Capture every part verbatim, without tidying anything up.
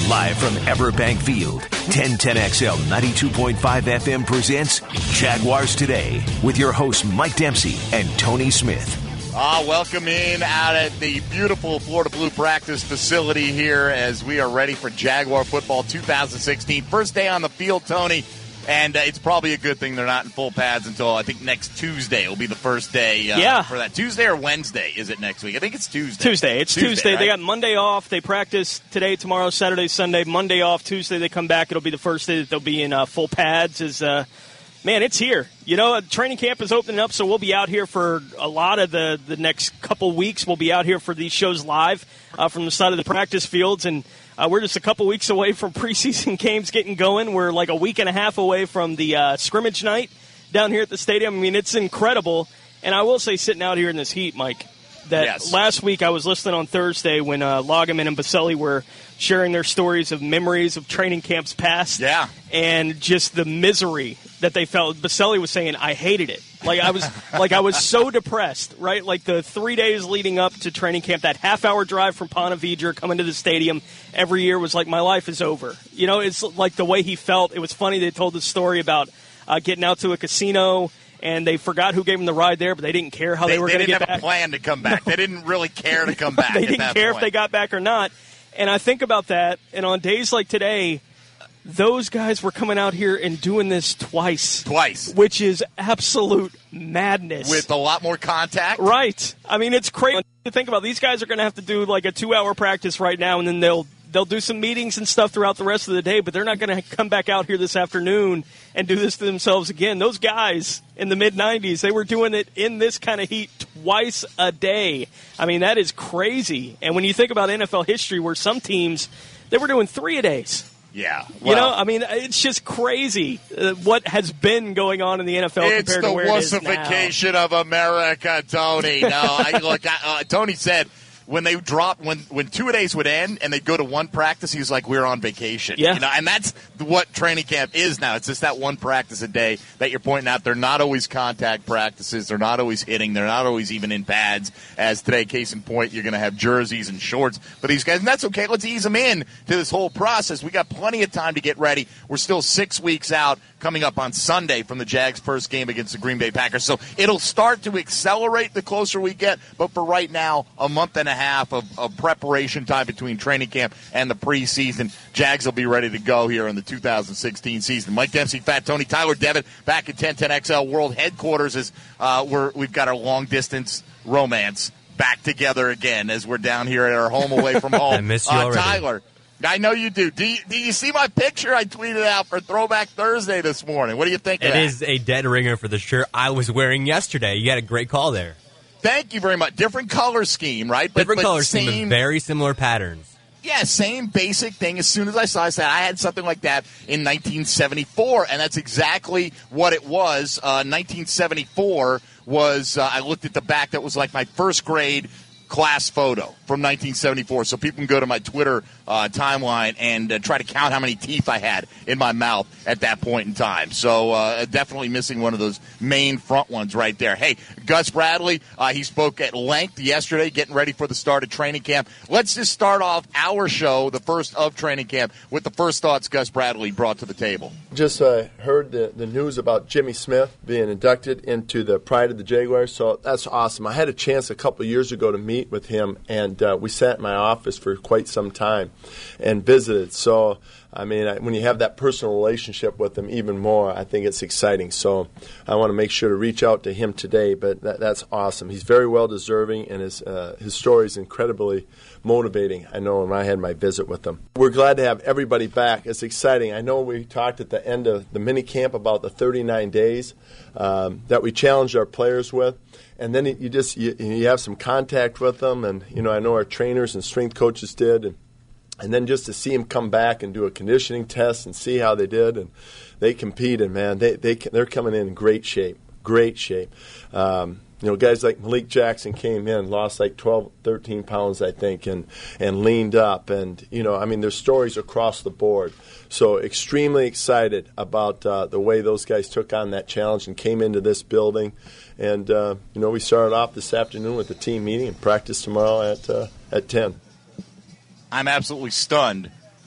Live from Everbank Field, ten ten X L ninety-two point five F M presents Jaguars Today with your hosts Mike Dempsey and Tony Smith. Ah, welcome in out at the beautiful Florida Blue practice facility here as we are ready for Jaguar football two thousand sixteen. First day on the field, Tony, and uh, it's probably a good thing they're not in full pads until I think next Tuesday will be the first day uh, yeah. for that. Tuesday or Wednesday is it next week? I think it's Tuesday. Tuesday. It's Tuesday. Tuesday. Right? They got Monday off. They practice today, tomorrow, Saturday, Sunday. Monday off. Tuesday they come back. It'll be the first day that they'll be in uh, full pads. Is uh, Man, it's here. You know, training camp is opening up, so we'll be out here for a lot of the, the next couple weeks. We'll be out here for these shows live uh, from the side of the practice fields, and uh, we're just a couple weeks away from preseason games getting going. We're like a week and a half away from the uh, scrimmage night down here at the stadium. I mean, it's incredible. And I will say, sitting out here in this heat, Mike, that yes. last week I was listening on Thursday when uh, Loggeman and Baselli were sharing their stories of memories of training camps past. Yeah. And just the misery that they felt. Baselli was saying, I hated it. Like I was like I was so depressed, right? Like the three days leading up to training camp, that half-hour drive from Ponte Vedra coming to the stadium every year was like, my life is over. You know, it's like the way he felt. It was funny. They told the story about uh, getting out to a casino, and they forgot who gave them the ride there, but they didn't care how they, they were going to get back. They didn't have a plan to come back. No. They didn't really care to come back. They at didn't that care point. if they got back or not. And I think about that, and on days like today, those guys were coming out here and doing this twice. Twice. Which is absolute madness. With a lot more contact. Right. I mean, it's crazy to think about. These guys are going to have to do like a two-hour practice right now, and then they'll they'll do some meetings and stuff throughout the rest of the day, but they're not going to come back out here this afternoon and do this to themselves again. Those guys in the mid nineties, they were doing it in this kind of heat twice a day. I mean, that is crazy. And when you think about N F L history where some teams, they were doing three a days. Yeah. Well, you know, I mean, it's just crazy uh, what has been going on in the N F L it's compared to where it is now. It's the wussification of America, Tony. No, I, look, I, uh, Tony said when they dropped, when, when two-a-days would end and they'd go to one practice, he was like, we're on vacation. Yeah. You know, and that's what training camp is now. It's just that one practice a day that you're pointing out. They're not always contact practices. They're not always hitting. They're not always even in pads. As today, case in point, you're going to have jerseys and shorts for these guys. And that's okay. Let's ease them in to this whole process. We got plenty of time to get ready. We're still six weeks out coming up on Sunday from the Jags' first game against the Green Bay Packers. So it'll start to accelerate the closer we get. But for right now, a month and a half of, of preparation time between training camp and the preseason. Jags will be ready to go here in the two thousand sixteen season. Mike Dempsey, Fat Tony, Tyler Devitt back at ten ten X L World Headquarters as uh, we're, we've got our long-distance romance back together again as we're down here at our home away from home. I miss you uh, already. Tyler, I know you do. Do you, do you see my picture I tweeted out for Throwback Thursday this morning? What do you think of It that? is a dead ringer for the shirt I was wearing yesterday. You had a great call there. Thank you very much. Different color scheme, right? But, Different but color same, scheme, but very similar patterns. Yeah, same basic thing. As soon as I saw it, I said I had something like that in nineteen seventy-four, and that's exactly what it was. Uh, nineteen seventy-four was, uh, I looked at the back, that was like my first grade class photo from nineteen seventy-four. So people can go to my Twitter uh, timeline and uh, try to count how many teeth I had in my mouth at that point in time. So uh, definitely missing one of those main front ones right there. Hey, Gus Bradley, uh, he spoke at length yesterday, getting ready for the start of training camp. Let's just start off our show, the first of training camp, with the first thoughts Gus Bradley brought to the table. Just uh, heard the, the news about Jimmy Smith being inducted into the Pride of the Jaguars, so that's awesome. I had a chance a couple years ago to meet with him, and uh, we sat in my office for quite some time and visited. So, I mean, I, when you have that personal relationship with him even more, I think it's exciting. So I want to make sure to reach out to him today, but that, that's awesome. He's very well deserving, and his, uh, his story is incredibly motivating, I know, when I had my visit with him. We're glad to have everybody back. It's exciting. I know we talked at the end of the mini camp about the thirty-nine days um, that we challenged our players with. And then you just you, you have some contact with them, and you know I know our trainers and strength coaches did, and and then just to see them come back and do a conditioning test and see how they did, and they competed, man. They they they're coming in great shape, great shape. Um, you know, guys like Malik Jackson came in, lost like twelve, thirteen pounds, I think, and and leaned up, and you know, I mean, there's stories across the board. So extremely excited about uh, the way those guys took on that challenge and came into this building. And, uh, you know, we started off this afternoon with the team meeting and practice tomorrow at uh, at ten. I'm absolutely stunned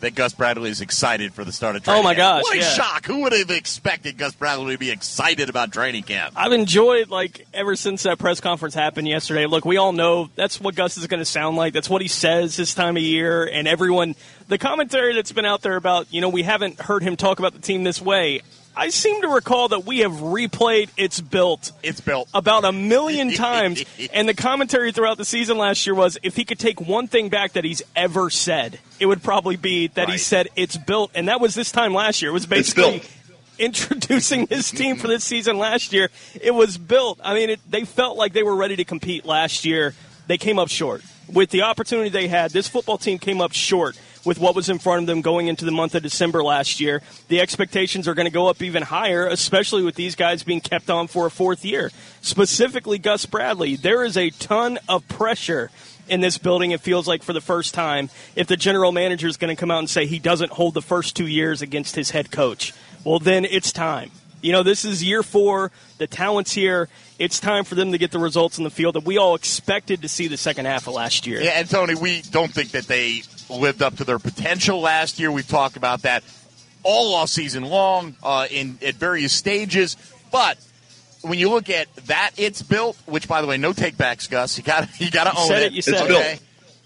that Gus Bradley is excited for the start of training Oh, my camp. gosh, What a yeah. shock. Who would have expected Gus Bradley to be excited about training camp? I've enjoyed, like, ever since that press conference happened yesterday. Look, we all know that's what Gus is going to sound like. That's what he says this time of year. And everyone, the commentary that's been out there about, you know, we haven't heard him talk about the team this way. I seem to recall that we have replayed It's Built. It's built. About a million times. And the commentary throughout the season last year was, if he could take one thing back that he's ever said, it would probably be that Right. he said it's built. And that was this time last year. It was basically introducing his team for this season last year. It was built. I mean, it, they felt like they were ready to compete last year. They came up short. With the opportunity they had, this football team came up short with what was in front of them going into the month of December last year. The expectations are going to go up even higher, especially with these guys being kept on for a fourth year. Specifically, Gus Bradley. There is a ton of pressure in this building, it feels like, for the first time, if the general manager is going to come out and say he doesn't hold the first two years against his head coach. Well, then it's time. You know, this is year four. The talent's here. It's time for them to get the results in the field that we all expected to see the second half of last year. Yeah, and Tony, we don't think that they lived up to their potential last year. We've talked about that all off season long uh, in at various stages. But when you look at that, it's built. Which, by the way, no takebacks, Gus. You got you got to own said it. it, you said it's it. okay.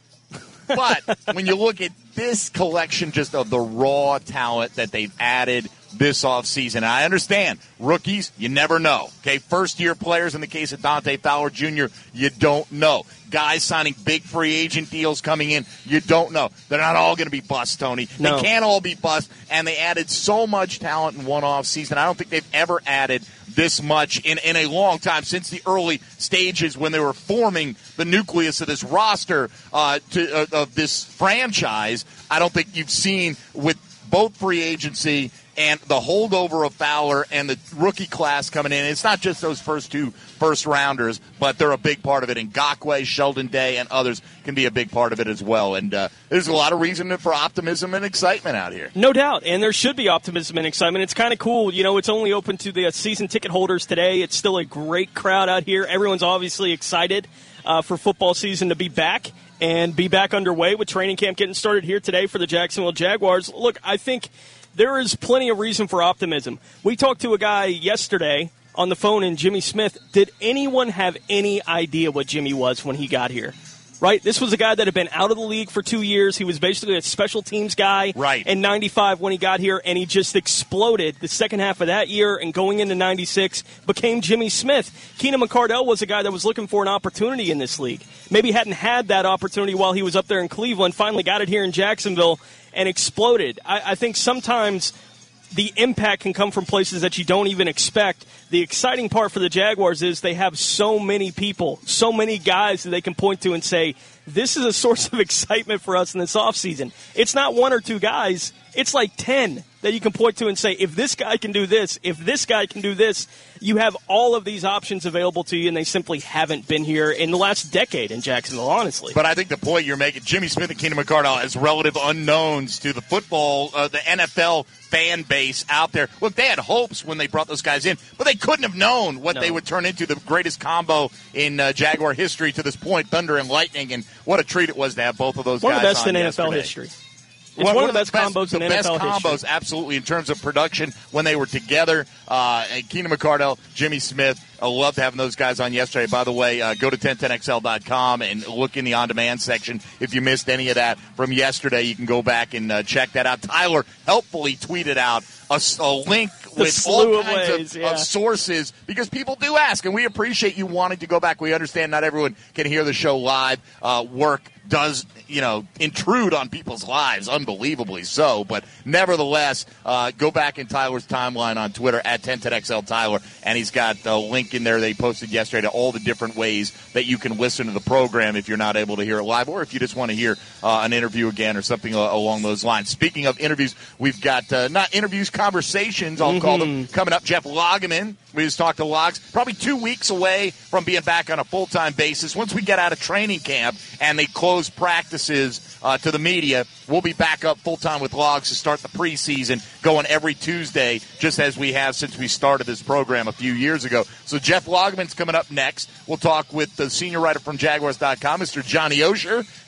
But when you look at this collection, just of the raw talent that they've added this offseason, I understand rookies, you never know. Okay, first-year players in the case of Dante Fowler Junior, you don't know. Guys signing big free agent deals coming in, you don't know. They're not all going to be busts, Tony. No. They can't all be busts, and they added so much talent in one offseason. I don't think they've ever added this much in, in a long time, since the early stages when they were forming the nucleus of this roster uh, to, uh, of this franchise. I don't think you've seen, with both free agency and the holdover of Fowler and the rookie class coming in. It's not just those first two first-rounders, but they're a big part of it. Ngakoue, Sheldon Day, and others can be a big part of it as well. And uh, there's a lot of reason for optimism and excitement out here. No doubt, and there should be optimism and excitement. It's kind of cool. You know, it's only open to the season ticket holders today. It's still a great crowd out here. Everyone's obviously excited uh, for football season to be back and be back underway with training camp getting started here today for the Jacksonville Jaguars. Look, I think there is plenty of reason for optimism. We talked to a guy yesterday on the phone in Jimmy Smith. Did anyone have any idea what Jimmy was when he got here? Right? This was a guy that had been out of the league for two years. He was basically a special teams guy right. in ninety-five when he got here, and he just exploded the second half of that year, and going into ninety-six became Jimmy Smith. Keenan McCardell was a guy that was looking for an opportunity in this league. Maybe hadn't had that opportunity while he was up there in Cleveland, finally got it here in Jacksonville and exploded. I, I think sometimes the impact can come from places that you don't even expect. The exciting part for the Jaguars is they have so many people, so many guys that they can point to and say, this is a source of excitement for us in this offseason. It's not one or two guys. It's like ten that you can point to and say, if this guy can do this, if this guy can do this, you have all of these options available to you, and they simply haven't been here in the last decade in Jacksonville, honestly. But I think the point you're making, Jimmy Smith and Keenan McCardell as relative unknowns to the football, uh, the N F L fan base out there. Look, they had hopes when they brought those guys in, but they couldn't have known what No. they would turn into, the greatest combo in uh, Jaguar history to this point, Thunder and Lightning, and what a treat it was to have both of those One guys of the best on in N F L yesterday. history. It's one, one of the best, best combos the in N best F L combos, history. absolutely, in terms of production when they were together. Uh, and Keenan McCardell, Jimmy Smith, I loved having those guys on yesterday. By the way, uh, go to ten ten X L dot com and look in the on-demand section. If you missed any of that from yesterday, you can go back and uh, check that out. Tyler helpfully tweeted out a, a link The with slew all of kinds ways, of, yeah. of sources, because people do ask, and we appreciate you wanting to go back. We understand not everyone can hear the show live. Uh, work does, you know, intrude on people's lives, unbelievably so. But nevertheless, uh, go back in Tyler's timeline on Twitter at ten ten X L Tyler, and he's got a link in there they posted yesterday to all the different ways that you can listen to the program if you're not able to hear it live, or if you just want to hear uh, an interview again or something uh, along those lines. Speaking of interviews, we've got uh, not interviews, conversations, I'll mm-hmm. call them, coming up. Jeff Lageman, we just talked to Logs, probably two weeks away from being back on a full-time basis. Once we get out of training camp and they close practices uh, to the media, we'll be back up full-time with Logs to start the preseason, going every Tuesday, just as we have since we started this program a few years ago. So Jeff Lageman's coming up next. We'll talk with the senior writer from Jaguars dot com, Mister Johnny Osher,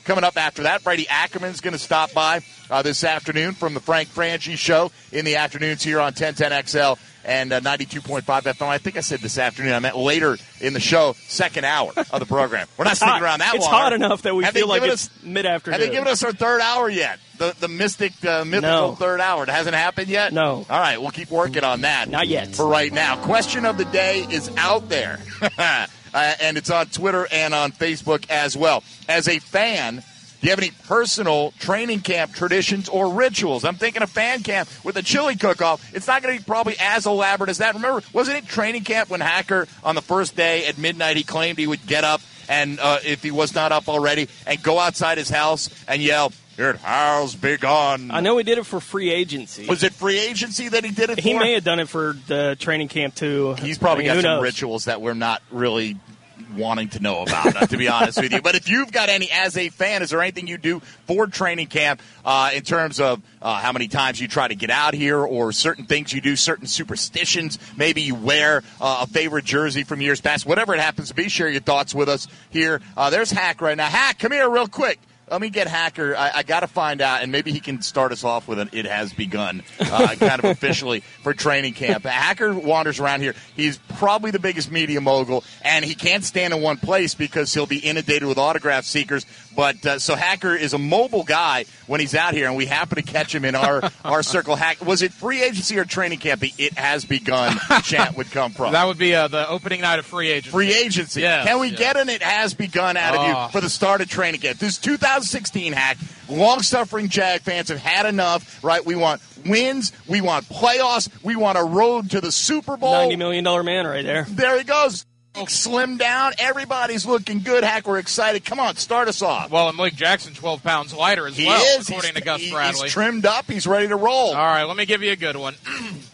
Coming up after that, Brady Ackerman's going to stop by uh, this afternoon from the Frank Franchi Show in the afternoons here on ten ten X L and uh, ninety-two point five F M. I think I said this afternoon. I meant later in the show, second hour of the program. We're not sticking around that long. It's hot enough that we have feel like it's us, mid-afternoon. Have they given us our third hour yet? The the mystic, uh, mythical no. third hour. It hasn't happened yet? No. All right, we'll keep working on that. Not yet. For right now. Question of the day is out there. uh, and it's on Twitter and on Facebook as well. As a fan, do you have any personal training camp traditions or rituals? I'm thinking of fan camp with a chili cook-off. It's not going to be probably as elaborate as that. Remember, wasn't it training camp when Hacker, on the first day at midnight, he claimed he would get up, and uh, if he was not up already, and go outside his house and yell, "It has begun." I know he did it for free agency. Was it free agency that he did it he for? He may have done it for the training camp, too. He's probably I mean, got some knows? rituals that we're not really wanting to know about, uh, to be honest with you. But if you've got any, as a fan, is there anything you do for training camp uh, in terms of uh, how many times you try to get out here, or certain things you do, certain superstitions? Maybe you wear uh, a favorite jersey from years past. Whatever it happens to be, share your thoughts with us here. Uh, there's Hack right now. Hack, come here real quick. Let me get Hacker. I, I got to find out, and maybe he can start us off with an "it has begun" uh, kind of officially for training camp. Hacker wanders around here. He's probably the biggest media mogul, and he can't stand in one place because he'll be inundated with autograph seekers. But uh, so Hacker is a mobile guy when he's out here, and we happen to catch him in our, our circle. Hack, was it free agency or training camp? The "it has begun" chant would come from. That would be uh, the opening night of free agency. Free agency. Yes, Can we yes. get an "it has begun" out of Oh. you for the start of training camp? This is two thousand sixteen, Hack. Long-suffering Jag fans have had enough, right? We want wins. We want playoffs. We want a road to the Super Bowl. ninety million dollars man right there. There he goes. Slim down. Everybody's looking good. Hack, we're excited. Come on, start us off. Well, and Malik Jackson, twelve pounds lighter as He well, is. according he's, to Gus he- Bradley. He's trimmed up. He's ready to roll. All right, let me give you a good one.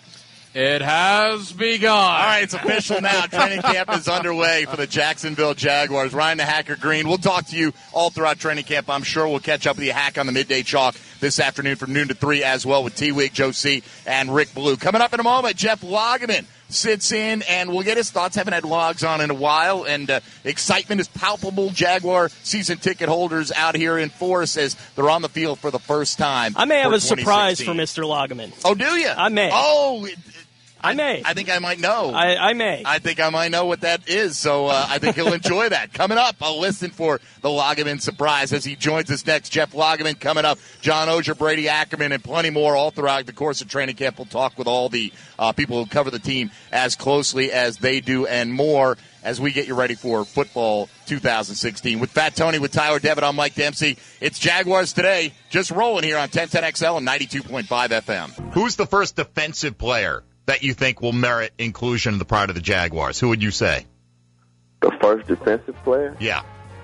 It has begun. All right, it's official now. Training camp is underway for the Jacksonville Jaguars. Ryan the Hacker Green, we'll talk to you all throughout training camp. I'm sure we'll catch up with you, Hack, on the Midday Chalk this afternoon from noon to three as well with T-Wig, Joe C., and Rick Blue. Coming up in a moment, Jeff Lageman sits in, and we'll get his thoughts. Haven't had logs on in a while, and uh, excitement is palpable. Jaguar season ticket holders out here in force as they're on the field for the first time. I may have for a surprise for twenty Mister sixteen. Lageman. Oh, do you? I may. Oh, it, I may. I think I might know. I, I may. I think I might know what that is, so uh, I think he'll enjoy that. Coming up, I'll listen for the Lageman surprise as he joins us next. Jeff Lageman coming up, John Oehser, Brady Ackerman, and plenty more all throughout the course of training camp. We'll talk with all the uh, people who cover the team as closely as they do and more as we get you ready for football two thousand sixteen. With Fat Tony, with Tyler Devitt, I'm Mike Dempsey. It's Jaguars Today, just rolling here on ten ten X L and ninety-two point five F M. Who's the first defensive player that you think will merit inclusion in the pride of the Jaguars? Who would you say? The first defensive player? Yeah.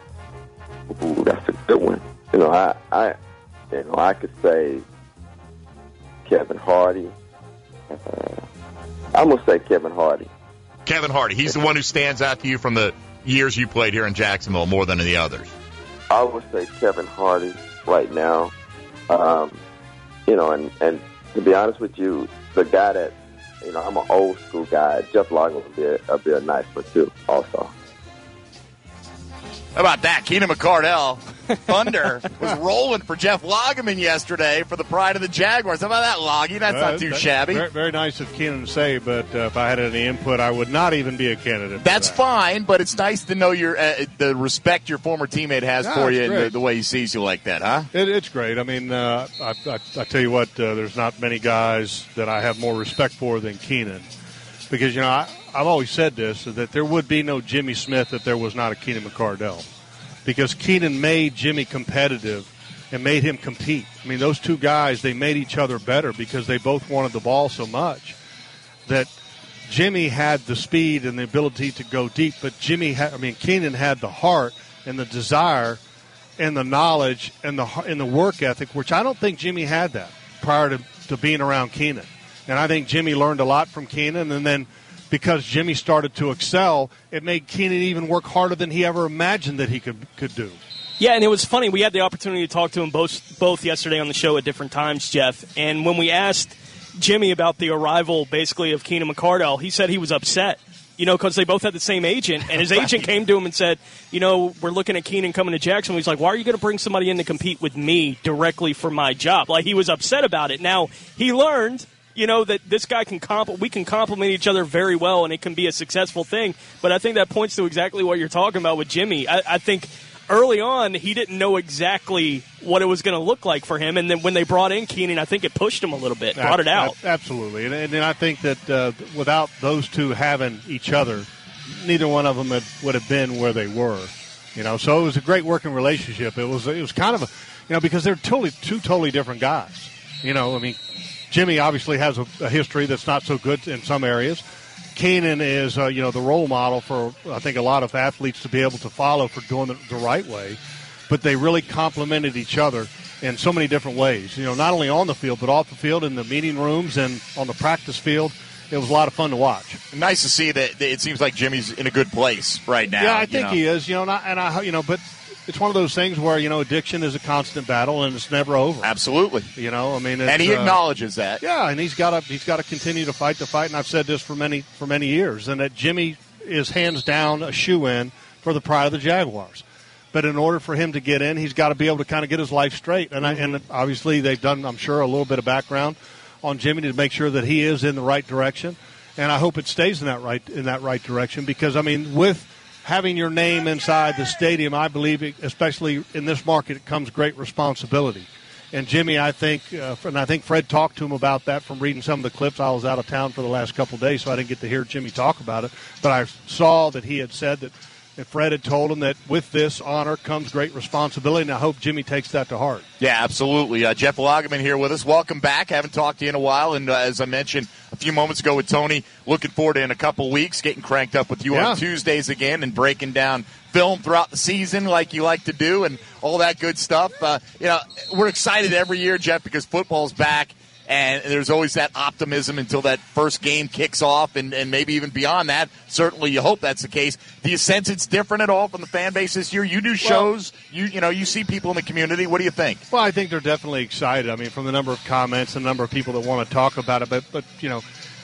Ooh, that's a good one. You know, I, I, you know, I could say Kevin Hardy. Uh, I'm gonna say Kevin Hardy. Kevin Hardy. He's the one who stands out to you from the years you played here in Jacksonville more than the others. I would say Kevin Hardy right now. Um, you know, and, and to be honest with you, the guy that, you know, I'm an old school guy. Jeff Lageman would be a, would be a nice one too, also. How about that? Keenan McCardell, Thunder, was rolling for Jeff Lageman yesterday for the pride of the Jaguars. How about that, Loggy? That's Uh, not too that- shabby. Very, very nice of Keenan to say, but uh, if I had any input, I would not even be a candidate. for That's that. fine, but it's nice to know your uh, the respect your former teammate has Yeah, for it's you and great. the, the way he sees you like that, huh? It, it's great. I mean, uh, I, I, I tell you what, uh, there's not many guys that I have more respect for than Keenan. Because, you know, I, I've always said this, that there would be no Jimmy Smith if there was not a Keenan McCardell. Because Keenan made Jimmy competitive and made him compete. I mean, those two guys, they made each other better because they both wanted the ball so much that Jimmy had the speed and the ability to go deep, but Jimmy had, I mean, Keenan had the heart and the desire and the knowledge and the and the work ethic, which I don't think Jimmy had that prior to, to being around Keenan. And I think Jimmy learned a lot from Keenan, and then because Jimmy started to excel, it made Keenan even work harder than he ever imagined that he could could do. Yeah, and it was funny. We had the opportunity to talk to him both both yesterday on the show at different times, Jeff. And when we asked Jimmy about the arrival, basically, of Keenan McCardell, he said he was upset You know, because they both had the same agent, and his agent came to him and said, you know, we're looking at Keenan coming to Jacksonville. He's like, why are you going to bring somebody in to compete with me directly for my job? Like, he was upset about it. Now, he learned, you know, that this guy can comp- we can complement each other very well, and it can be a successful thing. But I think that points to exactly what you're talking about with Jimmy. I, I think early on, he didn't know exactly what it was going to look like for him. And then when they brought in Keenan, I think it pushed him a little bit, brought it out. Absolutely. And, and I think that uh, without those two having each other, neither one of them had, would have been where they were. You know, so it was a great working relationship. It was it was kind of a, you know, because they're totally two totally different guys. You know, I mean, Jimmy obviously has a, a history that's not so good in some areas. Keenan is, uh, you know, the role model for, I think, a lot of athletes to be able to follow for doing it the right way. But they really complemented each other in so many different ways. You know, not only on the field, but off the field, in the meeting rooms and on the practice field. It was a lot of fun to watch. Nice to see that it seems like Jimmy's in a good place right now. Yeah, I think know. he is. You know, and I, and I, you know, but it's one of those things where, you know, addiction is a constant battle and it's never over. Absolutely. You know, I mean, it's, and he uh, acknowledges that. Yeah, and he's got to he's got to continue to fight the fight. And I've said this for many for many years, and that Jimmy is hands down a shoe-in for the pride of the Jaguars. But in order for him to get in, he's got to be able to kind of get his life straight. And I, and obviously they've done, I'm sure, a little bit of background on Jimmy to make sure that he is in the right direction. And I hope it stays in that right in that right direction because, I mean, with having your name inside the stadium, I believe, it, especially in this market, it comes great responsibility. And Jimmy, I think, uh, and I think Fred talked to him about that from reading some of the clips. I was out of town for the last couple of days, so I didn't get to hear Jimmy talk about it. But I saw that he had said that And Fred had told him that with this honor comes great responsibility, and I hope Jimmy takes that to heart. Yeah, absolutely. Uh, Jeff Lageman here with us. Welcome back. Haven't talked to you in a while, and uh, as I mentioned a few moments ago with Tony, looking forward to in a couple weeks getting cranked up with you yeah. on Tuesdays again and breaking down film throughout the season like you like to do and all that good stuff. Uh, you know, we're excited every year, Jeff, because football's back. And there's always that optimism until that first game kicks off, and, and maybe even beyond that. Certainly, you hope that's the case. Do you sense it's different at all from the fan base this year? You do shows, well, you you know, you see people in the community. What do you think? Well, I think they're definitely excited. I mean, from the number of comments and the number of people that want to talk about it. But, but you know,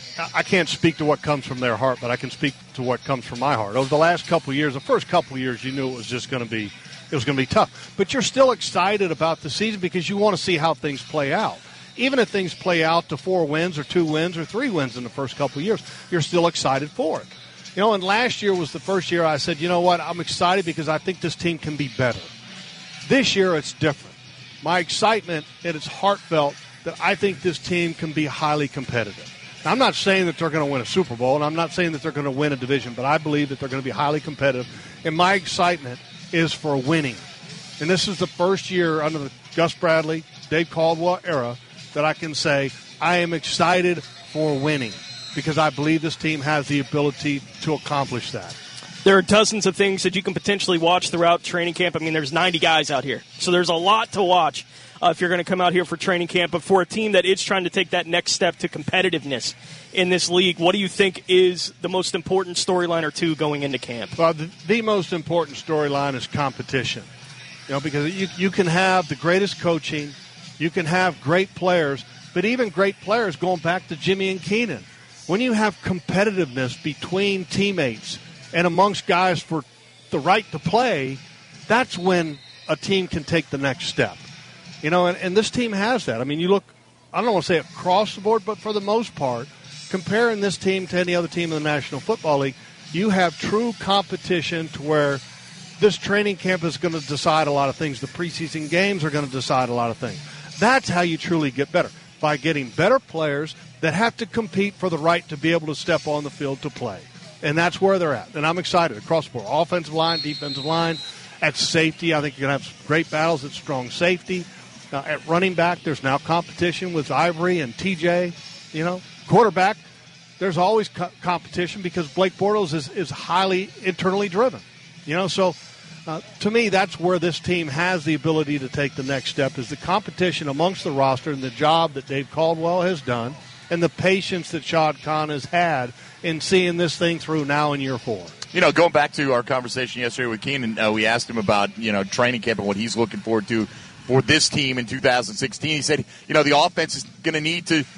I can't speak to what comes from their heart, but I can speak to what comes from my heart. Over the last couple of years, the first couple of years, you knew it was just going to be it was going to be tough. But you're still excited about the season because you want to see how things play out. Even if things play out to four wins or two wins or three wins in the first couple of years, you're still excited for it. You know, and last year was the first year I said, you know what, I'm excited because I think this team can be better. This year it's different. My excitement, and it's heartfelt, that I think this team can be highly competitive. Now, I'm not saying that they're going to win a Super Bowl, and I'm not saying that they're going to win a division, but I believe that they're going to be highly competitive, and my excitement is for winning. And this is the first year under the Gus Bradley, Dave Caldwell era that I can say I am excited for winning because I believe this team has the ability to accomplish that. There are dozens of things that you can potentially watch throughout training camp. I mean, there's ninety guys out here, so there's a lot to watch uh, if you're going to come out here for training camp. But for a team that is trying to take that next step to competitiveness in this league, what do you think is the most important storyline or two going into camp? Well, the, the most important storyline is competition. You know, because you, you can have the greatest coaching, you can have great players, but even great players going back to Jimmy and Keenan. When you have competitiveness between teammates and amongst guys for the right to play, that's when a team can take the next step. You know, and, and this team has that. I mean, you look, I don't want to say across the board, but for the most part, comparing this team to any other team in the National Football League, you have true competition to where this training camp is going to decide a lot of things. The preseason games are going to decide a lot of things. That's how you truly get better, by getting better players that have to compete for the right to be able to step on the field to play. And that's where they're at. And I'm excited across the board. Offensive line, defensive line, at safety. I think you're going to have great battles at strong safety. Uh, at running back, there's now competition with Ivory and T J. You know, quarterback, there's always co- competition because Blake Bortles is, is highly internally driven. You know, so uh, to me, that's where this team has the ability to take the next step, is the competition amongst the roster and the job that Dave Caldwell has done and the patience that Shad Khan has had in seeing this thing through now in year four. You know, going back to our conversation yesterday with Keenan, uh, we asked him about, you know, training camp and what he's looking forward to for this team in two thousand sixteen. He said, you know, the offense is going to need to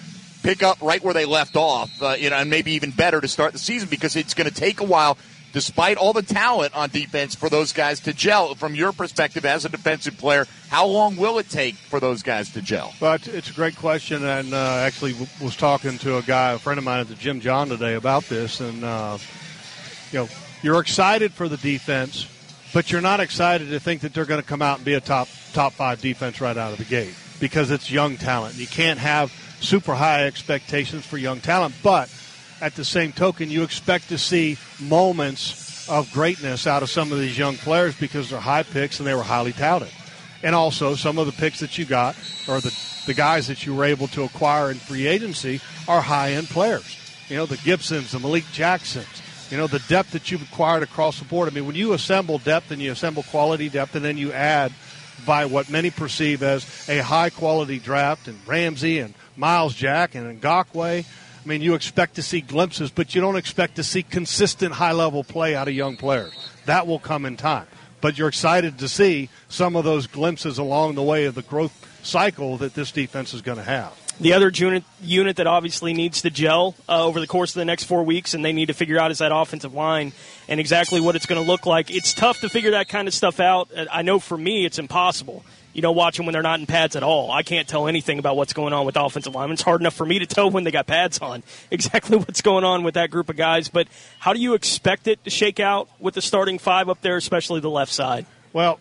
pick up right where they left off, uh, you know, and maybe even better to start the season because it's going to take a while, despite all the talent on defense, for those guys to gel. From your perspective as a defensive player, how long will it take for those guys to gel? Well, it's a great question, and uh, actually was talking to a guy, a friend of mine at the Gym John today about this, and, uh, you know, you're excited for the defense, but you're not excited to think that they're going to come out and be a top top five defense right out of the gate because it's young talent. You can't have super high expectations for young talent, but at the same token, you expect to see moments of greatness out of some of these young players because they're high picks and they were highly touted. And also, some of the picks that you got, or the, the guys that you were able to acquire in free agency, are high-end players. You know, the Gibsons, the Malik Jacksons, you know, the depth that you've acquired across the board. I mean, when you assemble depth and you assemble quality depth and then you add by what many perceive as a high-quality draft and Ramsey and Miles Jack and Ngakoue, I mean, you expect to see glimpses, but you don't expect to see consistent high-level play out of young players. That will come in time. But you're excited to see some of those glimpses along the way of the growth cycle that this defense is going to have. The other unit, unit that obviously needs to gel uh, over the course of the next four weeks and they need to figure out is that offensive line and exactly what it's going to look like. It's tough to figure that kind of stuff out. I know for me it's impossible. You know, watching when they're not in pads at all. I can't tell anything about what's going on with offensive linemen. It's hard enough for me to tell when they got pads on exactly what's going on with that group of guys. But how do you expect it to shake out with the starting five up there, especially the left side? Well,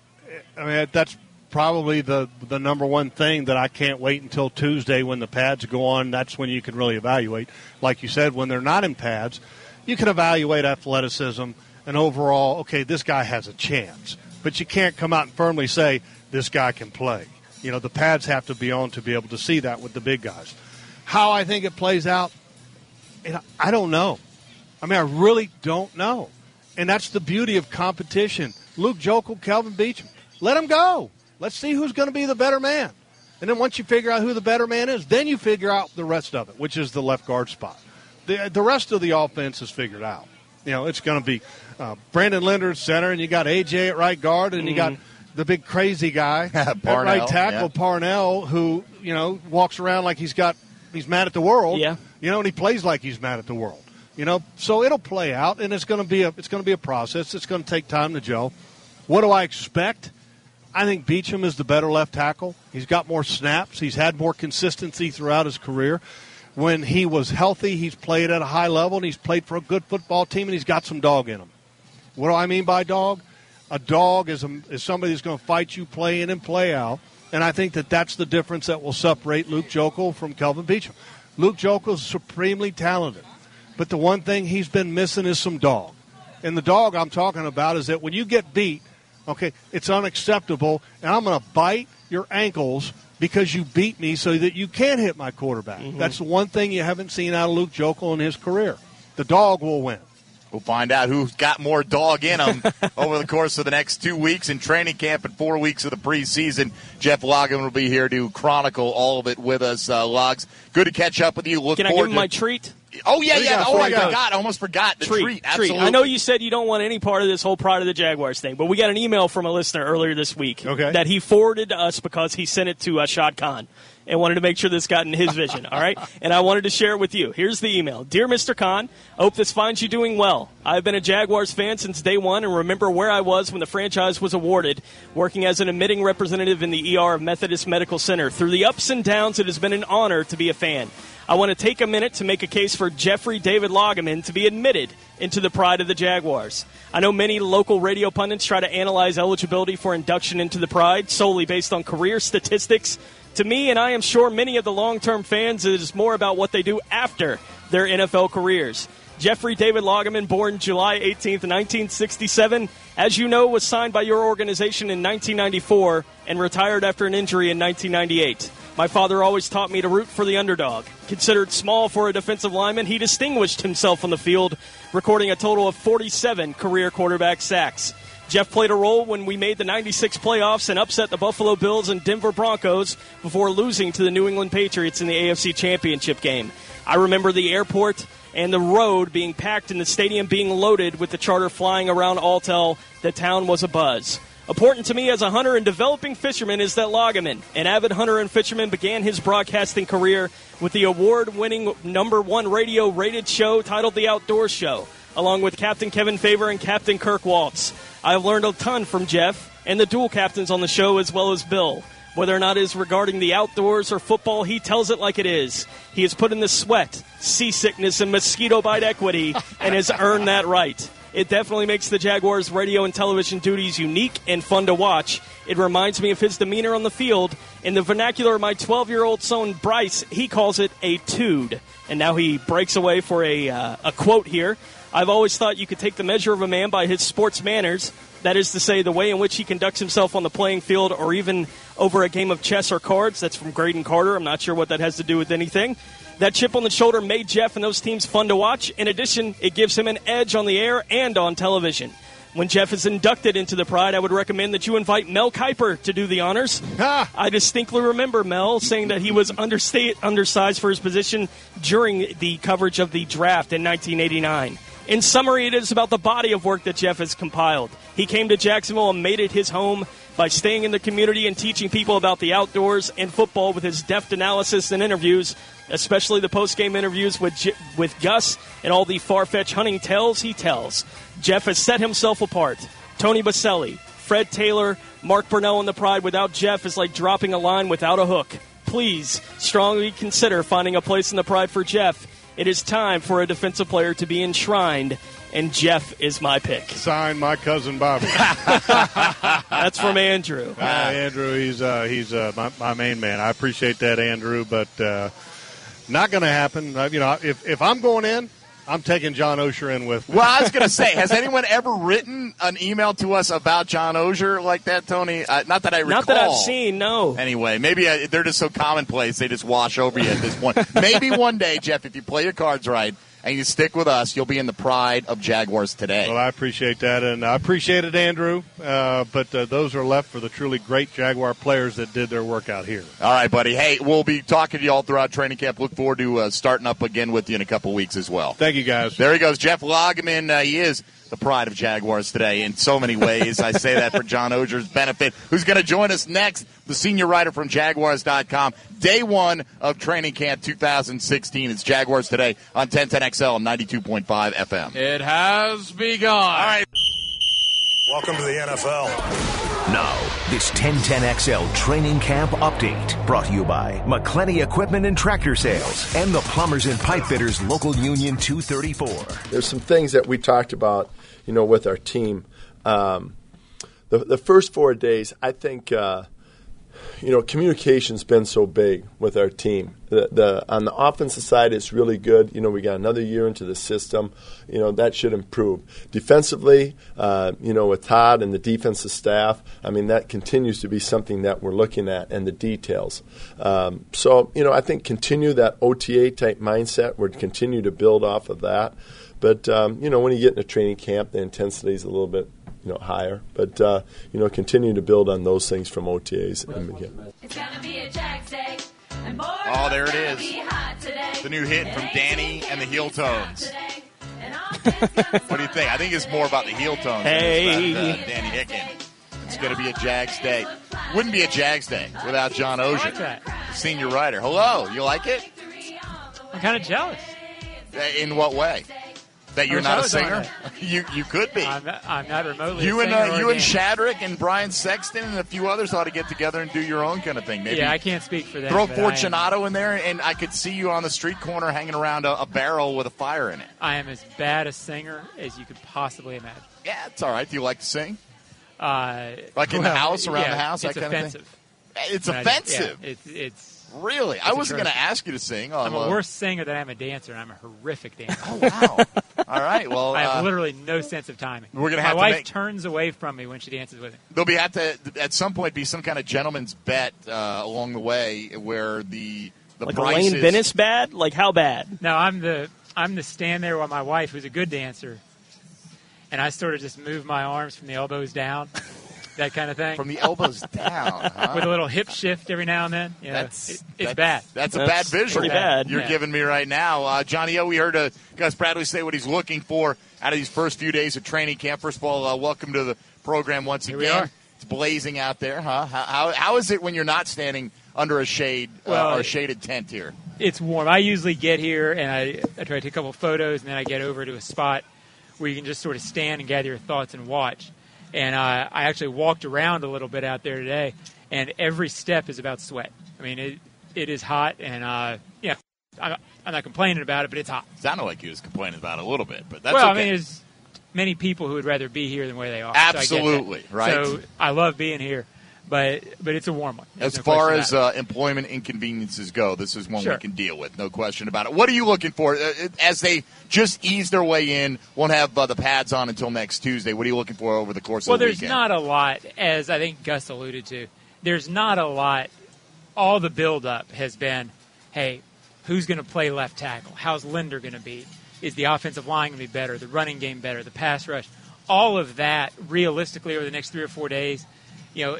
I mean, that's probably the the number one thing that I can't wait until Tuesday when the pads go on. That's when you can really evaluate. Like you said, when they're not in pads, you can evaluate athleticism and overall, okay, this guy has a chance. But you can't come out and firmly say, this guy can play. You know, the pads have to be on to be able to see that with the big guys. How I think it plays out, you know, I don't know. I mean, I really don't know. And that's the beauty of competition. Luke Joeckel, Kelvin Beachum, let them go. Let's see who's going to be the better man. And then once you figure out who the better man is, then you figure out the rest of it, which is the left guard spot. The, the rest of the offense is figured out. You know, it's going to be uh, Brandon Linder at center, and you got A J at right guard, and mm-hmm. you got the big crazy guy at right tackle, yeah. Parnell, who, you know, walks around like he's got he's mad at the world. Yeah. You know, and he plays like he's mad at the world. You know, so it'll play out, and it's going to be a it's going to be a process. It's going to take time to gel. What do I expect? I think Beachum is the better left tackle. He's got more snaps. He's had more consistency throughout his career. When he was healthy, he's played at a high level, and he's played for a good football team, and he's got some dog in him. What do I mean by dog? A dog is, a, is somebody who's going to fight you play in and play out, and I think that that's the difference that will separate Luke Joeckel from Kelvin Beachum. Luke Joeckel is supremely talented, but the one thing he's been missing is some dog. And the dog I'm talking about is that when you get beat, okay, it's unacceptable, and I'm going to bite your ankles because you beat me so that you can't hit my quarterback. Mm-hmm. That's the one thing you haven't seen out of Luke Joeckel in his career. The dog will win. We'll find out who's got more dog in them over the course of the next two weeks in training camp and four weeks of the preseason. Jeff Logan will be here to chronicle all of it with us. Uh, Logs, good to catch up with you. Look Can I forward give him to- my treat? Oh, yeah, yeah. Oh, I go. forgot. I almost forgot. The treat. treat. Absolutely. I know you said you don't want any part of this whole Pride of the Jaguars thing, but we got an email from a listener earlier this week okay. that he forwarded to us because he sent it to uh, Shad Khan and wanted to make sure this got in his vision, all right? And I wanted to share it with you. Here's the email. Dear Mister Khan, I hope this finds you doing well. I've been a Jaguars fan since day one and remember where I was when the franchise was awarded, working as an admitting representative in the E R of Methodist Medical Center. Through the ups and downs, it has been an honor to be a fan. I want to take a minute to make a case for Jeffrey David Lageman to be admitted into the Pride of the Jaguars. I know many local radio pundits try to analyze eligibility for induction into the Pride solely based on career statistics. To me, and I am sure many of the long-term fans, it is more about what they do after their N F L careers. Jeffrey David Lageman, born July eighteenth, nineteen sixty-seven, as you know, was signed by your organization in nineteen ninety-four and retired after an injury in nineteen ninety-eight. My father always taught me to root for the underdog. Considered small for a defensive lineman, he distinguished himself on the field, recording a total of forty-seven career quarterback sacks. Jeff played a role when we made the ninety-six playoffs and upset the Buffalo Bills and Denver Broncos before losing to the New England Patriots in the A F C Championship game. I remember the airport and the road being packed and the stadium being loaded with the charter flying around Alltel. The town was abuzz. Important to me as a hunter and developing fisherman is that Lagaman, an avid hunter and fisherman, began his broadcasting career with the award-winning number one radio-rated show titled The Outdoor Show, along with Captain Kevin Favor and Captain Kirk Waltz. I've learned a ton from Jeff and the dual captains on the show, as well as Bill. Whether or not it is regarding the outdoors or football, he tells it like it is. He has put in the sweat, seasickness, and mosquito bite equity and has earned that right. It definitely makes the Jaguars' radio and television duties unique and fun to watch. It reminds me of his demeanor on the field. In the vernacular of my twelve-year-old son, Bryce, he calls it a tood. And now he breaks away for a, uh, a quote here. I've always thought you could take the measure of a man by his sports manners. That is to say, the way in which he conducts himself on the playing field or even over a game of chess or cards. That's from Graydon Carter. I'm not sure what that has to do with anything. That chip on the shoulder made Jeff and those teams fun to watch. In addition, it gives him an edge on the air and on television. When Jeff is inducted into the Pride, I would recommend that you invite Mel Kiper to do the honors. Ah. I distinctly remember Mel saying that he was understate, undersized for his position during the coverage of the draft in nineteen eighty-nine. In summary, it is about the body of work that Jeff has compiled. He came to Jacksonville and made it his home by staying in the community and teaching people about the outdoors and football with his deft analysis and interviews, especially the post-game interviews with J- with Gus and all the far-fetched hunting tales he tells. Jeff has set himself apart. Tony Baselli, Fred Taylor, Mark Burnell in the Pride without Jeff is like dropping a line without a hook. Please strongly consider finding a place in the Pride for Jeff. It is time for a defensive player to be enshrined, and Jeff is my pick. Sign my cousin Bobby. That's from Andrew. Uh, Andrew, he's uh, he's uh, my, my main man. I appreciate that, Andrew, but uh, not going to happen. Uh, you know, if if I'm going in, I'm taking John Osher in with me. Well, I was going to say, has anyone ever written an email to us about John Osher like that, Tony? Uh, not that I recall. Not that I've seen, no. Anyway, maybe uh, they're just so commonplace, they just wash over you at this point. Maybe one day, Jeff, if you play your cards right and you stick with us, you'll be in the Pride of Jaguars Today. Well, I appreciate that, and I appreciate it, Andrew, uh, but uh, those are left for the truly great Jaguar players that did their work out here. All right, buddy. Hey, we'll be talking to you all throughout training camp. Look forward to uh, starting up again with you in a couple weeks as well. Thank you, guys. There he goes, Jeff Lagaman. Uh, he is the pride of Jaguars Today in so many ways. I say that for John Osher's benefit, who's going to join us next, the senior writer from Jaguars dot com. Day one of training camp two thousand sixteen. It's Jaguars Today on ten ten X L ninety-two point five F M. It has begun. All right. Welcome to the N F L. Now, this ten ten X L training camp update brought to you by McClenny Equipment and Tractor Sales and the Plumbers and Pipe Fitters Local Union two thirty-four. There's some things that we talked about, you know, with our team. Um, the, the first four days, I think, uh, you know, communication's been so big with our team. The, the on the offensive side, it's really good. You know, we got another year into the system. You know, that should improve. Defensively, uh, you know, with Todd and the defensive staff, I mean, that continues to be something that we're looking at and the details. Um, so, you know, I think continue that O T A-type mindset. We're continue to build off of that. But, um, you know, when you get into training camp, the intensity is a little bit, you know, higher. But, uh, you know, continue to build on those things from O T As. And begin. It's gonna be a Jags day. Oh, there it is. The new hit from Danny and the Heel Tones. What do you think? I think it's more about the Heel Tones hey. than it's about uh, Danny Hicken. It's going to be a Jags day. Wouldn't be a Jags day without John Osher, senior writer. Hello, you like it? I'm kind of jealous. In what way? That you're not a singer? you you could be. I'm not, I'm not remotely you a and singer uh, you or and Shadrick and Brian Sexton and a few others ought to get together and do your own kind of thing. Maybe yeah, I can't speak for them. Throw Fortunato in there, and I could see you on the street corner hanging around a, a barrel with a fire in it. I am as bad a singer as you could possibly imagine. Yeah, it's all right. Do you like to sing? Uh, like in well, the house, around yeah, the house, that it's kind offensive. of thing? It's but offensive? I, yeah, it's, it's Really? I wasn't going to ask you to sing. I'm uh, a worse singer than I'm a dancer, and I'm a horrific dancer. Oh, wow. All right. Well, I have uh, literally no sense of timing. We're gonna My have to wife make... turns away from me when she dances with me. There'll be have to at some point be some kind of gentleman's bet uh, along the way where the the like prices... Elaine Bennis bad? Like how bad? No, I'm the I'm the stand there while my wife, who's a good dancer, and I sort of just move my arms from the elbows down. That kind of thing. From the elbows down, huh? With a little hip shift every now and then. You know, that's, it, it's that's, bad. That's a that's bad visual pretty bad. you're yeah. giving me right now. Uh, Johnny O, we heard uh, Gus Bradley say what he's looking for out of these first few days of training camp. First of all, uh, welcome to the program once Here again. we are. It's blazing out there, huh? How, how, how is it when you're not standing under a shade Well, uh, or a shaded tent here? It's warm. I usually get here and I, I try to take a couple of photos, and then I get over to a spot where you can just sort of stand and gather your thoughts and watch. And uh, I actually walked around a little bit out there today, and every step is about sweat. I mean, it it is hot, and uh, yeah, I'm, I'm not complaining about it, but it's hot. Sounded like you was complaining about it a little bit, but that's well, okay. I mean, there's many people who would rather be here than where they are. Absolutely, so I right. So I love being here, but but it's a warm one. There's As no far question as about uh, employment inconveniences go, this is one Sure. we can deal with, no question about it. What are you looking for? Uh, as they just ease their way in, won't have uh, the pads on until next Tuesday. What are you looking for over the course Well, of the there's weekend? not a lot, as I think Gus alluded to. There's not a lot. All the buildup has been, hey, who's going to play left tackle? How's Linder going to be? Is the offensive line going to be better? The running game better? The pass rush? All of that, realistically, over the next three or four days, you know,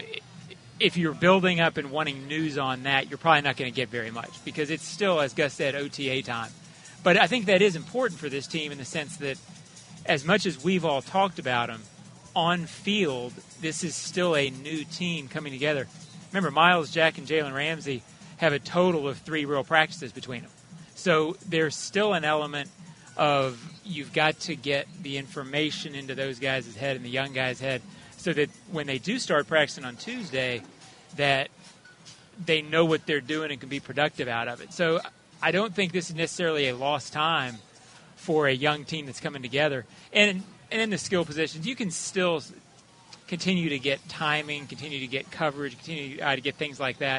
if you're building up and wanting news on that, you're probably not going to get very much because it's still, as Gus said, O T A time. But I think that is important for this team in the sense that as much as we've all talked about them, on field, this is still a new team coming together. Remember, Miles Jack and Jalen Ramsey have a total of three real practices between them. So there's still an element of you've got to get the information into those guys' head and the young guys' head so that when they do start practicing on Tuesday, that they know what they're doing and can be productive out of it. So I don't think this is necessarily a lost time for a young team that's coming together. And, and in the skill positions, you can still continue to get timing, continue to get coverage, continue uh, to get things like that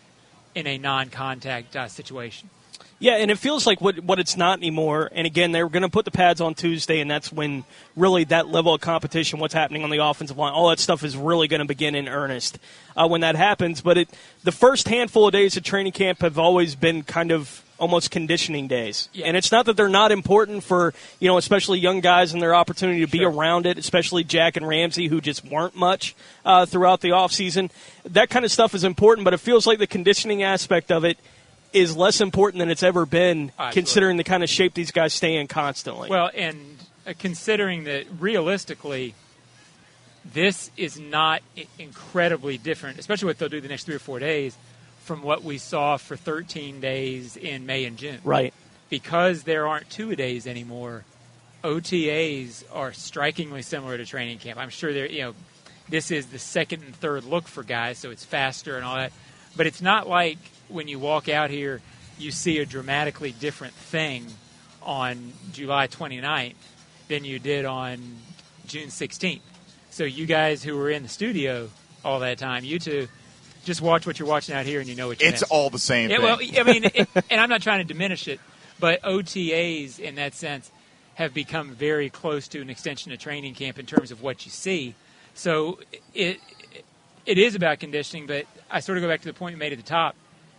in a non-contact uh, situation. Yeah, and it feels like what what it's not anymore. And again, they're going to put the pads on Tuesday, and that's when really that level of competition, what's happening on the offensive line, all that stuff is really going to begin in earnest uh, when that happens. But it the first handful of days of training camp have always been kind of almost conditioning days. Yeah. And it's not that they're not important for, you know, especially young guys and their opportunity to be Sure. around it, especially Jack and Ramsey, who just weren't much uh, throughout the offseason. That kind of stuff is important, but it feels like the conditioning aspect of it is less important than it's ever been, Absolutely. considering the kind of shape these guys stay in constantly. Well, and uh, considering that realistically, this is not i- incredibly different, especially what they'll do the next three or four days, from what we saw for thirteen days in May and June. Right. Because there aren't two-a-days anymore, O T As are strikingly similar to training camp. I'm sure they're, you know, this is the second and third look for guys, so it's faster and all that. But it's not like when you walk out here, you see a dramatically different thing on July twenty-ninth than you did on June sixteenth. So you guys who were in the studio all that time, you two, just watch what you're watching out here and you know what you It's missed. all the same Yeah, thing. well, I mean, it, and I'm not trying to diminish it, but O T As in that sense have become very close to an extension of training camp in terms of what you see. So it it is about conditioning, but I sort of go back to the point you made at the top.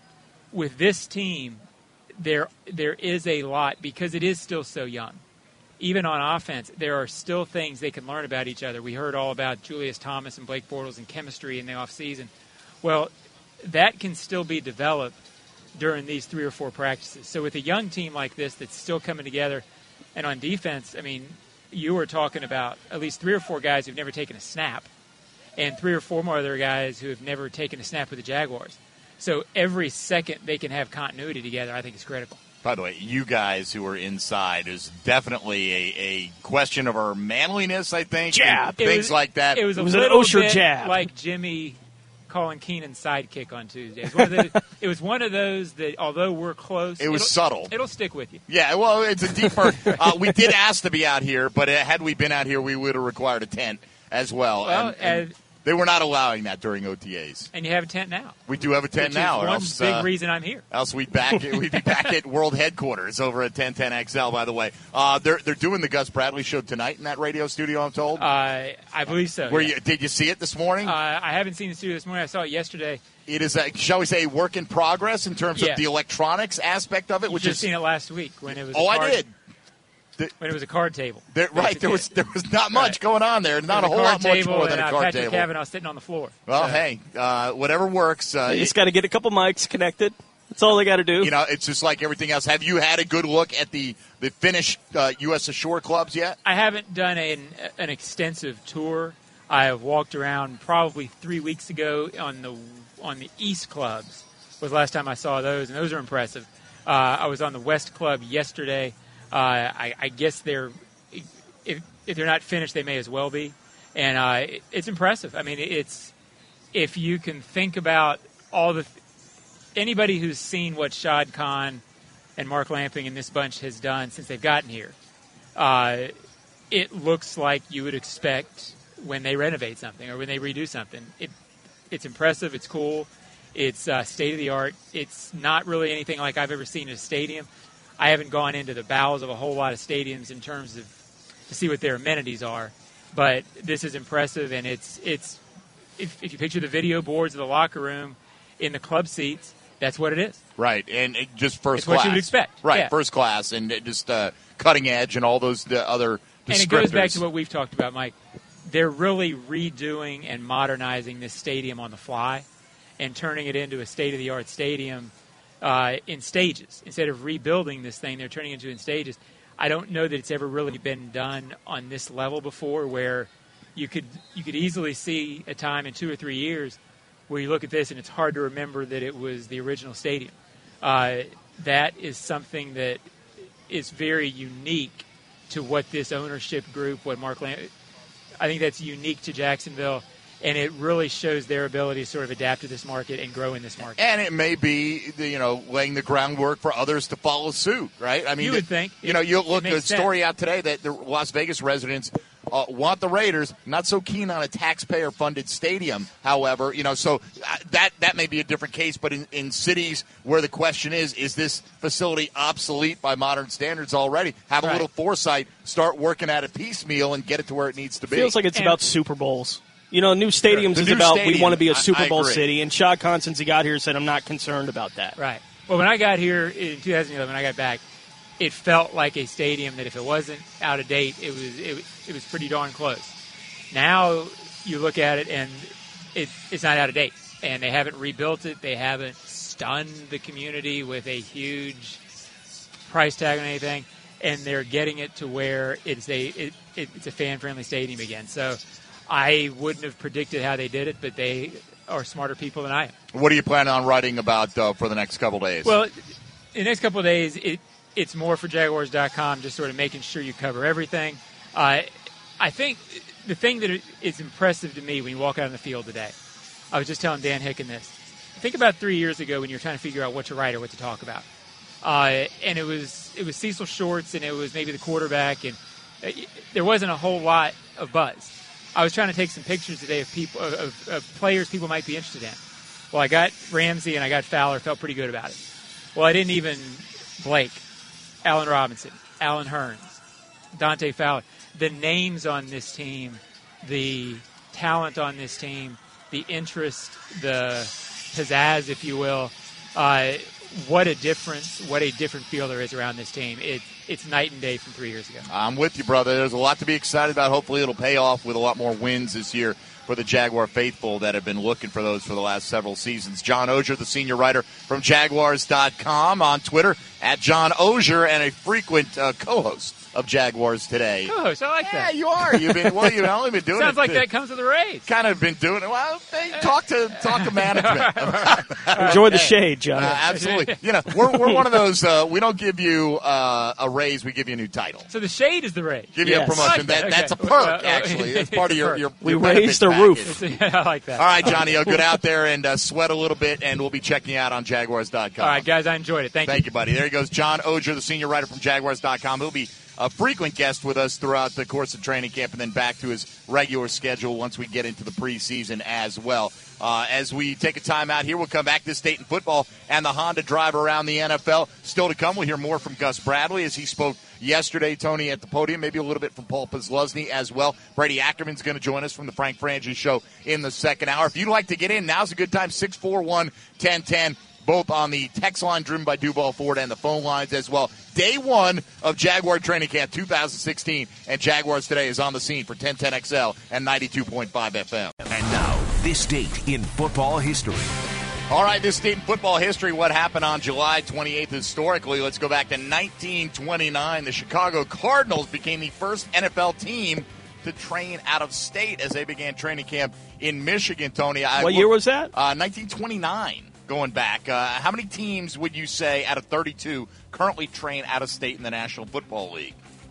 With this team, there there is a lot because it is still so young. Even on offense, there are still things they can learn about each other. We heard all about Julius Thomas and Blake Bortles and chemistry in the offseason. Well, that can still be developed during these three or four practices. So with a young team like this that's still coming together, and on defense, I mean, you were talking about at least three or four guys who've never taken a snap, and three or four more other guys who have never taken a snap with the Jaguars. So every second they can have continuity together, I think is critical. By the way, you guys who are inside is definitely a, a question of our manliness, I think. Jab. and Things was- like that. It was a It was an little Osher bit jab. like Jimmy calling Keenan sidekick on Tuesday. It was, one of the, it was one of those that, although we're close, It was it'll- subtle. It'll stick with you. Yeah, well, it's a deeper. uh, we did ask to be out here, but uh, had we been out here, we would have required a tent as well. Well, and, and and- they were not allowing that during O T As. And you have a tent now. We do have a tent which now. is or one else, big uh, reason I'm here. Else we'd back we'd be back at World Headquarters over at ten ten X L. By the way, uh, they're they're doing the Gus Bradley show tonight in that radio studio. I'm told. Uh, I believe so. Where yeah. you did you see it this morning? Uh, I haven't seen the studio this morning. I saw it yesterday. It is, a, shall we say, a work in progress in terms Yeah. of the electronics aspect of it, You which just is seen it last week when it was. oh, a I card, did. When it was a card table. There, right, there was there was not much Right. going on there. Not a It was whole lot card much table, more than and, a uh, card Patrick table. Kavanaugh sitting on the floor. Well, So, hey, uh, whatever works. Uh, They just got to get a couple mics connected. That's all they got to do. you know, it's just like everything else. Have you had a good look at the the Finnish uh, U S Ashore clubs yet? I haven't done an, an extensive tour, I have walked around probably three weeks ago on the on the East clubs was the last time I saw those, and those are impressive. Uh, I was on the West Club yesterday. Uh, I, I guess they're if, if they're not finished, they may as well be, and uh, it, it's impressive. I mean, it's if you can think about all the anybody who's seen what Shad Khan and Mark Lamping and this bunch has done since they've gotten here, uh, it looks like you would expect when they renovate something or when they redo something. It, it's impressive. It's cool. It's uh, state-of-the-art. It's not really anything like I've ever seen in a stadium. I haven't gone into the bowels of a whole lot of stadiums in terms of to see what their amenities are, but this is impressive, and it's it's if, if you picture the video boards of the locker room in the club seats, that's what it is. Right, and it just first it's class. What you would expect. Right, yeah. First class, and it just uh, cutting edge and all those the other descriptors. And it goes back to what we've talked about, Mike. They're really redoing and modernizing this stadium on the fly and turning it into a state-of-the-art stadium uh, in stages. Instead of rebuilding this thing, they're turning it into in stages. I don't know that it's ever really been done on this level before, where you could you could easily see a time in two or three years where you look at this and it's hard to remember that it was the original stadium. Uh, that is something that is very unique to what this ownership group, what Mark Lam- I think that's unique to Jacksonville, and it really shows their ability to sort of adapt to this market and grow in this market. And it may be, you know, laying the groundwork for others to follow suit, right? I mean, you would the, think. You know, you look at a sense. story out today that the Las Vegas residents uh, want the Raiders, not so keen on a taxpayer-funded stadium, however. You know, so uh, that that may be a different case, but in, in cities where the question is, is this facility obsolete by modern standards already? Have a right. little foresight, start working at it piecemeal, and get it to where it needs to be. Feels like it's And- about Super Bowls. You know, new stadiums The is new about stadium, we want to be a I- Super I Bowl agree. city, and Shad Khan, since he got here, said I'm not concerned about that. Right. Well, when I got here in two thousand eleven, when I got back, it felt like a stadium that if it wasn't out of date, it was it, it was pretty darn close. Now you look at it and it, it's not out of date, and they haven't rebuilt it. They haven't stunned the community with a huge price tag on anything, and they're getting it to where it's a it, it, it's a fan-friendly stadium again. So I wouldn't have predicted how they did it, but they are smarter people than I am. What are you planning on writing about uh, for the next couple days? Well, in the next couple of days, it, it's more for Jaguars dot com, just sort of making sure you cover everything. Uh, I think the thing that is impressive to me when you walk out on the field today, I was just telling Dan Hicken this. Think about three years ago when you were trying to figure out what to write or what to talk about. Uh, and it was it was Cecil Shorts, and it was maybe the quarterback, and uh, there wasn't a whole lot of buzz. I was trying to take some pictures today of people of, of players people might be interested in. Well, I got Ramsey and I got Fowler. Felt pretty good about it. Well, I didn't even Blake, Allen Robinson, Alan Hearns, Dante Fowler. The names on this team, the talent on this team, the interest, the pizzazz, if you will. Uh, what a difference! What a different feel there is around this team. It, it's night and day from three years ago. I'm with you, brother. There's a lot to be excited about. Hopefully it'll pay off with a lot more wins this year for the Jaguar faithful that have been looking for those for the last several seasons. John Oehser, the senior writer from Jaguars dot com, on Twitter, at John Oehser, and a frequent uh, co-host of Jaguars Today. Co-host, I like yeah, that. you are. You've been well. You've only been doing Sounds it. like to, that comes with the Rays. Kind of been doing it. Well, they talk to talk to management. Enjoy the shade, John. Uh, absolutely. You know, we're we're one of those. Uh, we don't give you uh, a raise. We give you a new title. So the shade is the Rays. Give you Yes. a promotion. I like that, that. that's a Okay. perk. Well, Actually, that's part of it's a your perk. your. We your raised the benefits roof. package. I like that. All right, Johnny, I'll get out there and uh, sweat a little bit, and we'll be checking you out on Jaguars dot com. All right, guys, I enjoyed it. Thank, Thank you, buddy. There he goes, John Oehser, the senior writer from Jaguars dot com. He'll be a frequent guest with us throughout the course of training camp and then back to his regular schedule once we get into the preseason as well. Uh, as we take a time out here, we'll come back to State and football and the Honda drive around the N F L. Still to come, we'll hear more from Gus Bradley as he spoke yesterday, Tony, at the podium, maybe a little bit from Paul Posluszny as well. Brady Ackerman's going to join us from the Frank Frangie Show in the second hour. If you'd like to get in, now's a good time, six four one, one oh one oh. Both on the text line driven by Duval Ford and the phone lines as well. Day one of Jaguar Training Camp two thousand sixteen, and Jaguars Today is on the scene for ten ten X L and ninety-two point five F M. And now, this date in football history. All right, this date in football history, what happened on July twenty-eighth historically. Let's go back to nineteen twenty-nine. The Chicago Cardinals became the first N F L team to train out of state as they began training camp in Michigan, Tony. I what looked, year was that? Uh, nineteen twenty-nine, going back. Uh, how many teams would you say out of thirty-two currently train out of state in the National Football League?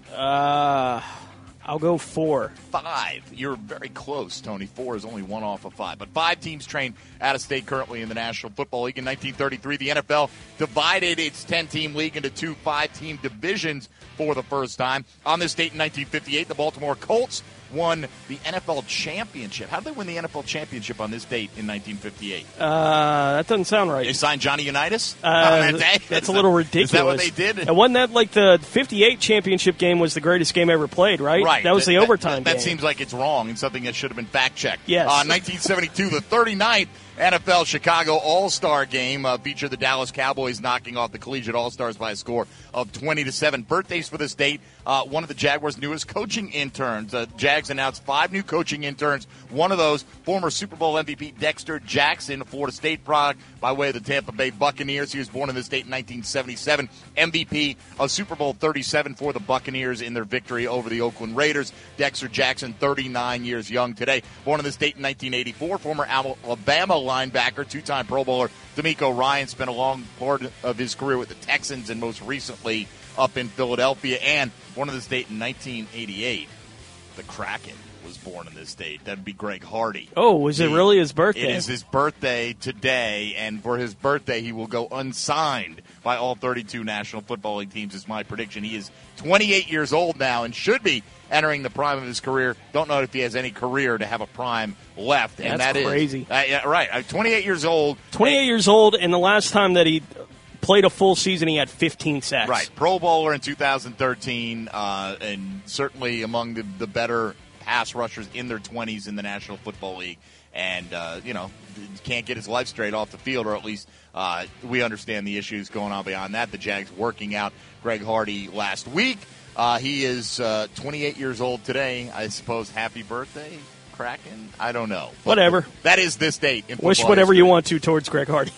Uh, I'll go four. Five. You're very close, Tony. Four is only one off of five. But five teams train out of state currently in the National Football League. In nineteen thirty-three, the N F L divided its ten-team league into two five-team divisions for the first time. On this date in nineteen fifty-eight, the Baltimore Colts won the N F L championship. How did they win the N F L championship on this date in nineteen fifty-eight? Uh, that doesn't sound right. They signed Johnny Unitas uh, on that day? That's a little ridiculous. Is that what they did? And wasn't that like the fifty-eight championship game was the greatest game ever played, right? Right. That was the that, overtime that, that game. seems like it's wrong and something that should have been fact-checked. Yes. Uh, nineteen seventy-two, the thirty-ninth N F L Chicago All-Star Game uh, featured the Dallas Cowboys knocking off the Collegiate All-Stars by a score of twenty to seven. Birthdays for this date, uh, one of the Jaguars' newest coaching interns. Uh, Jags announced five new coaching interns. One of those, former Super Bowl M V P Dexter Jackson, a Florida State product by way of the Tampa Bay Buccaneers. He was born in this date in nineteen seventy-seven. M V P of Super Bowl thirty-seven for the Buccaneers in their victory over the Oakland Raiders. Dexter Jackson, thirty-nine years young today. Born in this date in nineteen eighty-four. Former Alabama linebacker, two-time Pro Bowler D'Amico Ryan spent a long part of his career with the Texans and most recently up in Philadelphia. And born in this date in nineteen eighty-eight, the Kraken was born in this date. That'd be Greg Hardy. Oh, was it He- really his birthday? It is his birthday today, and for his birthday, he will go unsigned by all thirty-two National Football League teams, is my prediction. He is twenty-eight years old now and should be entering the prime of his career. Don't know if he has any career to have a prime left. And That's that is- crazy. uh, yeah, right. Uh, twenty-eight years old. twenty-eight years old, and the last time that he played a full season, he had fifteen sacks. Right. Pro Bowler in two thousand thirteen, uh, and certainly among the, the better pass rushers in their twenties in the National Football League. And, uh, you know, can't get his life straight off the field, or at least uh, we understand the issues going on beyond that. The Jags working out Greg Hardy last week. Uh, he is uh, twenty-eight years old today. I suppose happy birthday, Kraken? I don't know. But Whatever. That is this date in Wish football whatever history. you want to towards Greg Hardy.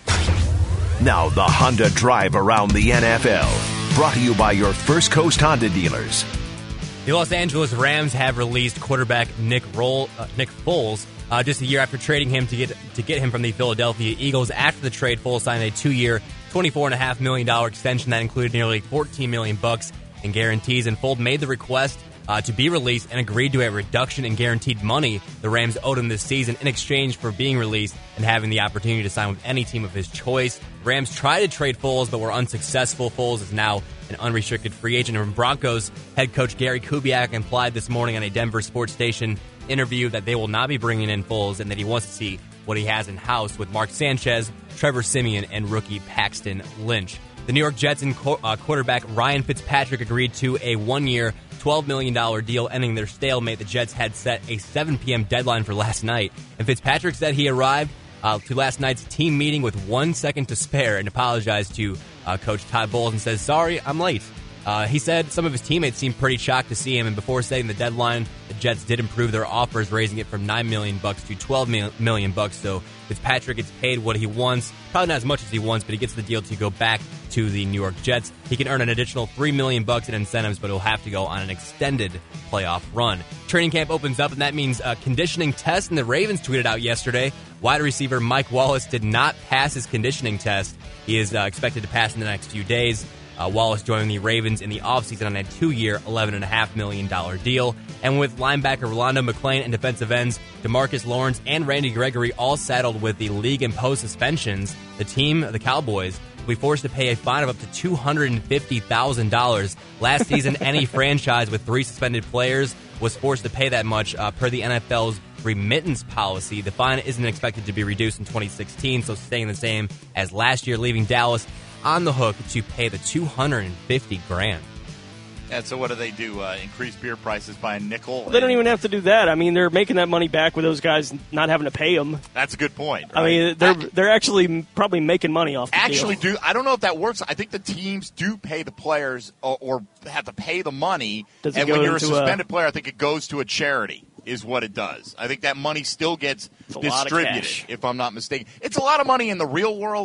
Now the Honda Drive around the N F L. Brought to you by your First Coast Honda dealers. The Los Angeles Rams have released quarterback Nick Roll, uh, Nick Foles uh, just a year after trading him to get to get him from the Philadelphia Eagles. After the trade, Foles signed a two-year, twenty-four point five million dollars extension that included nearly fourteen million dollars bucks in guarantees. And Foles made the request uh, to be released and agreed to a reduction in guaranteed money the Rams owed him this season in exchange for being released and having the opportunity to sign with any team of his choice. Rams tried to trade Foles but were unsuccessful. Foles is now an unrestricted free agent. And Broncos head coach Gary Kubiak implied this morning on a Denver sports station interview that they will not be bringing in Foles and that he wants to see what he has in-house with Mark Sanchez, Trevor Siemian, and rookie Paxton Lynch. The New York Jets and qu- uh, quarterback Ryan Fitzpatrick agreed to a one-year, twelve million dollars deal, ending their stalemate. The Jets had set a seven p.m. deadline for last night, and Fitzpatrick said he arrived uh, to last night's team meeting with one second to spare and apologized to uh, Coach Todd Bowles and says, "Sorry, I'm late." Uh, he said some of his teammates seemed pretty shocked to see him, and before setting the deadline, the Jets did improve their offers, raising it from nine million dollars bucks to twelve million dollars bucks. So Fitzpatrick gets paid what he wants, probably not as much as he wants, but he gets the deal to go back to the New York Jets. He can earn an additional three million dollars bucks in incentives, but he'll have to go on an extended playoff run. Training camp opens up, and that means a conditioning test, and the Ravens tweeted out yesterday, wide receiver Mike Wallace did not pass his conditioning test. He is uh, expected to pass in the next few days. Uh, Wallace joining the Ravens in the offseason on a two-year, eleven point five million dollars deal. And with linebacker Rolando McClain and defensive ends DeMarcus Lawrence and Randy Gregory all saddled with the league-imposed suspensions, the team, the Cowboys, will be forced to pay a fine of up to two hundred fifty thousand dollars. Last season, any franchise with three suspended players was forced to pay that much uh, per the N F L's remittance policy. The fine isn't expected to be reduced in twenty sixteen, so staying the same as last year, leaving Dallas on the hook to pay the two hundred fifty grand. And so what do they do? Uh, increase beer prices by a nickel? They don't even have to do that. I mean, they're making that money back with those guys not having to pay them. That's a good point. I right? mean, they're they're actually probably making money off the Actually, deal. do I don't know if that works. I think the teams do pay the players or, or have to pay the money. Does it and go when you're a into a- suspended player, I think it goes to a charity. Is what it does. I think that money still gets It's a lot of distributed. cash. If I'm not mistaken, it's a lot of money in the real world.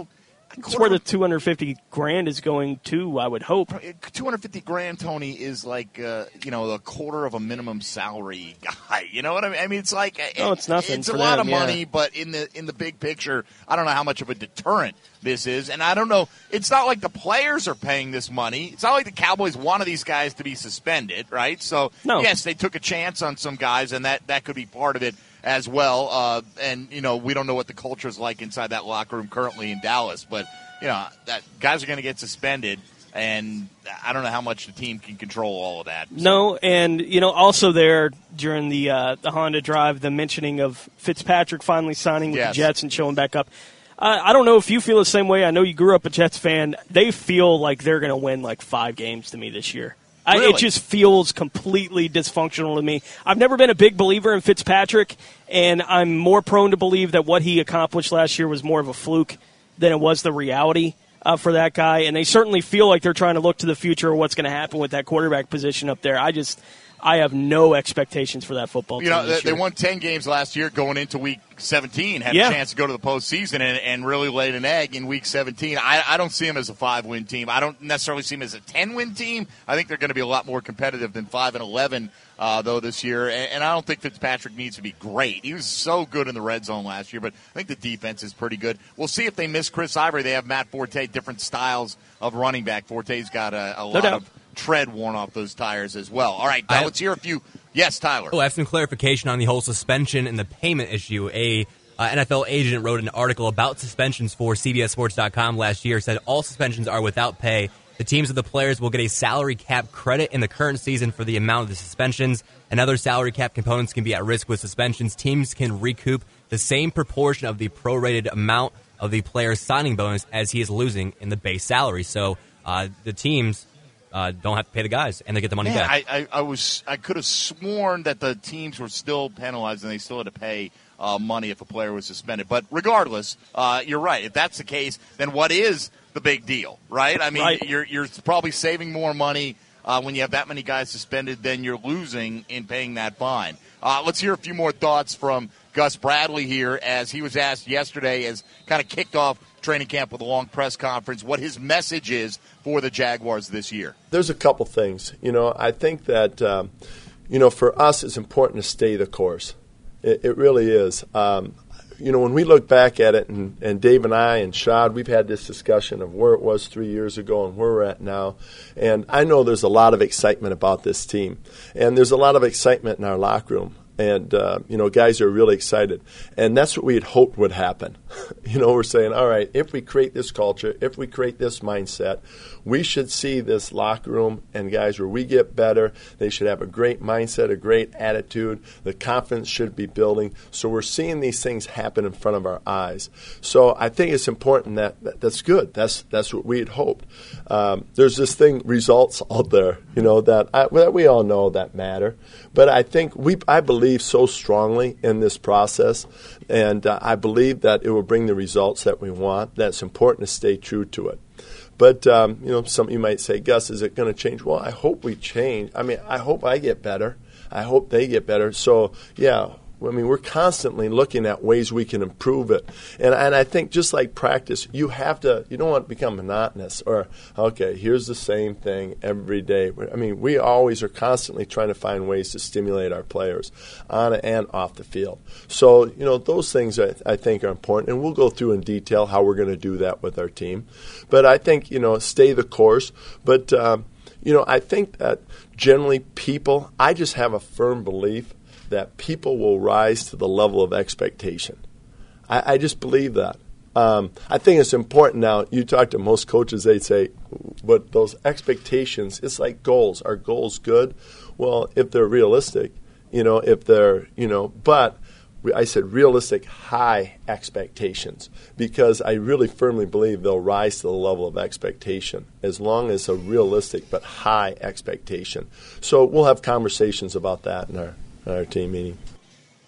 It's where the two hundred fifty grand is going to, I would hope. two hundred fifty grand, Tony, is like, uh, you know, a quarter of a minimum salary guy. You know what I mean? I mean, it's like, oh, it's nothing. It's for a lot them, of money, yeah. but in the in the big picture, I don't know how much of a deterrent this is. And I don't know, it's not like the players are paying this money. It's not like the Cowboys wanted these guys to be suspended, right? So, no. yes, they took a chance on some guys, and that, that could be part of it as well. Uh, and, you know, we don't know what the culture is like inside that locker room currently in Dallas, but you know, that guys are going to get suspended, and I don't know how much the team can control all of that. So. No, and, you know, also there during the uh, the Honda drive, the mentioning of Fitzpatrick finally signing with yes. the Jets and showing back up. Uh, I don't know if you feel the same way. I know you grew up a Jets fan. They feel like they're going to win like five games to me this year. Really? I, it just feels completely dysfunctional to me. I've never been a big believer in Fitzpatrick, and I'm more prone to believe that what he accomplished last year was more of a fluke than it was the reality uh, for that guy. And they certainly feel like they're trying to look to the future of what's going to happen with that quarterback position up there. I just I have no expectations for that football team. You know, this they, year. they won ten games last year going into week seventeen, had yeah. a chance to go to the postseason and, and really laid an egg in week seventeen. I, I don't see them as a five-win team. I don't necessarily see them as a ten-win team. I think they're going to be a lot more competitive than five and eleven, uh, though, this year. And, and I don't think Fitzpatrick needs to be great. He was so good in the red zone last year, but I think the defense is pretty good. We'll see if they miss Chris Ivory. They have Matt Forte, different styles of running back. Forte's got a, a lot doubt. of tread worn off those tires as well. All right, now let's hear a few. Yes, Tyler. Oh, I have some clarification on the whole suspension and the payment issue. A uh, N F L agent wrote an article about suspensions for C B S Sports dot com last year, said all suspensions are without pay. The teams of the players will get a salary cap credit in the current season for the amount of the suspensions, and other salary cap components can be at risk with suspensions. Teams can recoup the same proportion of the prorated amount of the player's signing bonus as he is losing in the base salary. So uh, the teams Uh, don't have to pay the guys, and they get the money Man, back. I, I, I was I could have sworn that the teams were still penalized and they still had to pay uh, money if a player was suspended. But regardless, uh, you're right. If that's the case, then what is the big deal, right? I mean, right. you're you're probably saving more money uh, when you have that many guys suspended than you're losing in paying that fine. Uh, let's hear a few more thoughts from Gus Bradley here, as he was asked yesterday, as kind of kicked off training camp with a long press conference, what his message is for the Jaguars this year. There's a couple things. You know, I think that, um, you know, for us it's important to stay the course. It, it really is. Um, you know, when we look back at it, and, and Dave and I and Shad, we've had this discussion of where it was three years ago and where we're at now. And I know there's a lot of excitement about this team. And there's a lot of excitement in our locker room. And, uh, you know, guys are really excited. And that's what we had hoped would happen. You know, we're saying, all right, if we create this culture, if we create this mindset, we should see this locker room and guys where we get better. They should have a great mindset, a great attitude. The confidence should be building. So we're seeing these things happen in front of our eyes. So I think it's important that, that that's good. That's that's what we had hoped. Um, there's this thing, results out there, you know, that, I, that we all know that matter. But I think we, I believe so strongly in this process, and uh, I believe that it will bring the results that we want. That's important to stay true to it. But, um, you know, some you might say, Gus, is it going to change? Well, I hope we change. I mean, I hope I get better. I hope they get better. So, yeah, I mean, we're constantly looking at ways we can improve it. And and I think just like practice, you have to, you don't want to become monotonous or, okay, here's the same thing every day. I mean, we always are constantly trying to find ways to stimulate our players on and off the field. So, you know, those things I, I think are important. And we'll go through in detail how we're going to do that with our team. But I think, you know, stay the course. But, um, you know, I think that generally people, I just have a firm belief that people will rise to the level of expectation. I, I just believe that. Um, I think it's important now. You talk to most coaches, they'd say, but those expectations, it's like goals. Are goals good? Well, if they're realistic, you know, if they're, you know, but I said realistic high expectations because I really firmly believe they'll rise to the level of expectation as long as a realistic but high expectation. So we'll have conversations about that in our our team meeting.